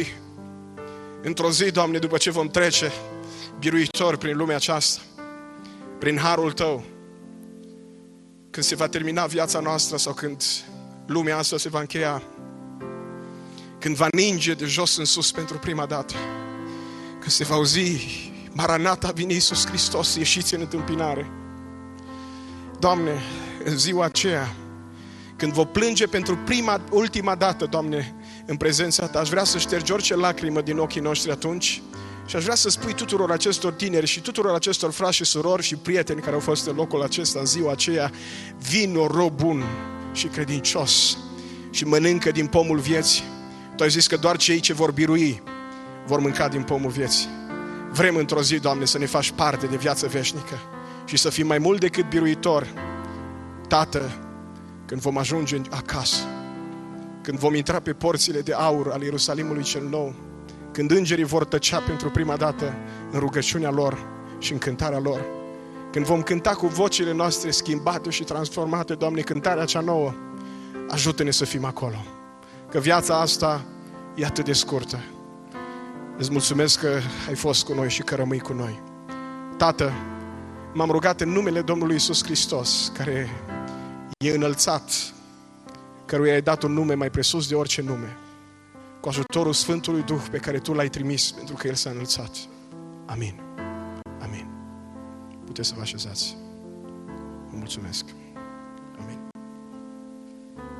într-o zi, Doamne, după ce vom trece biruitor prin lumea aceasta, prin harul Tău, când se va termina viața noastră sau când lumea asta se va încheia, când va ninge de jos în sus pentru prima dată, când se va auzi: Maranata, vine Iisus Hristos, ieșiți în întâmpinare. Doamne, în ziua aceea, când vă plânge pentru ultima dată, Doamne, în prezența Ta, aș vrea să ștergi orice lacrimă din ochii noștri atunci și aș vrea să spui tuturor acestor tineri și tuturor acestor frați și surori și prieteni care au fost în locul acesta în ziua aceea: vino, rob bun și credincios, și mănâncă din pomul vieții. Tu ai zis că doar cei ce vor birui vor mânca din pomul vieții. Vrem într-o zi, Doamne, să ne faci parte de viață veșnică și să fim mai mult decât biruitori, Tată, când vom ajunge acasă, când vom intra pe porțile de aur ale Ierusalimului cel nou, când îngerii vor tăcea pentru prima dată în rugăciunea lor și în cântarea lor, când vom cânta cu vocile noastre schimbate și transformate, Doamne, cântarea cea nouă, ajută-ne să fim acolo, că viața asta e atât de scurtă. Îți mulțumesc că ai fost cu noi și că rămâi cu noi. Tată, m-am rugat în numele Domnului Iisus Hristos, care e înălțat, căruia ai dat un nume mai presus de orice nume, cu ajutorul Sfântului Duh pe care Tu l-ai trimis pentru că El s-a înălțat. Amin. Amin. Puteți să vă așezați. Vă mulțumesc.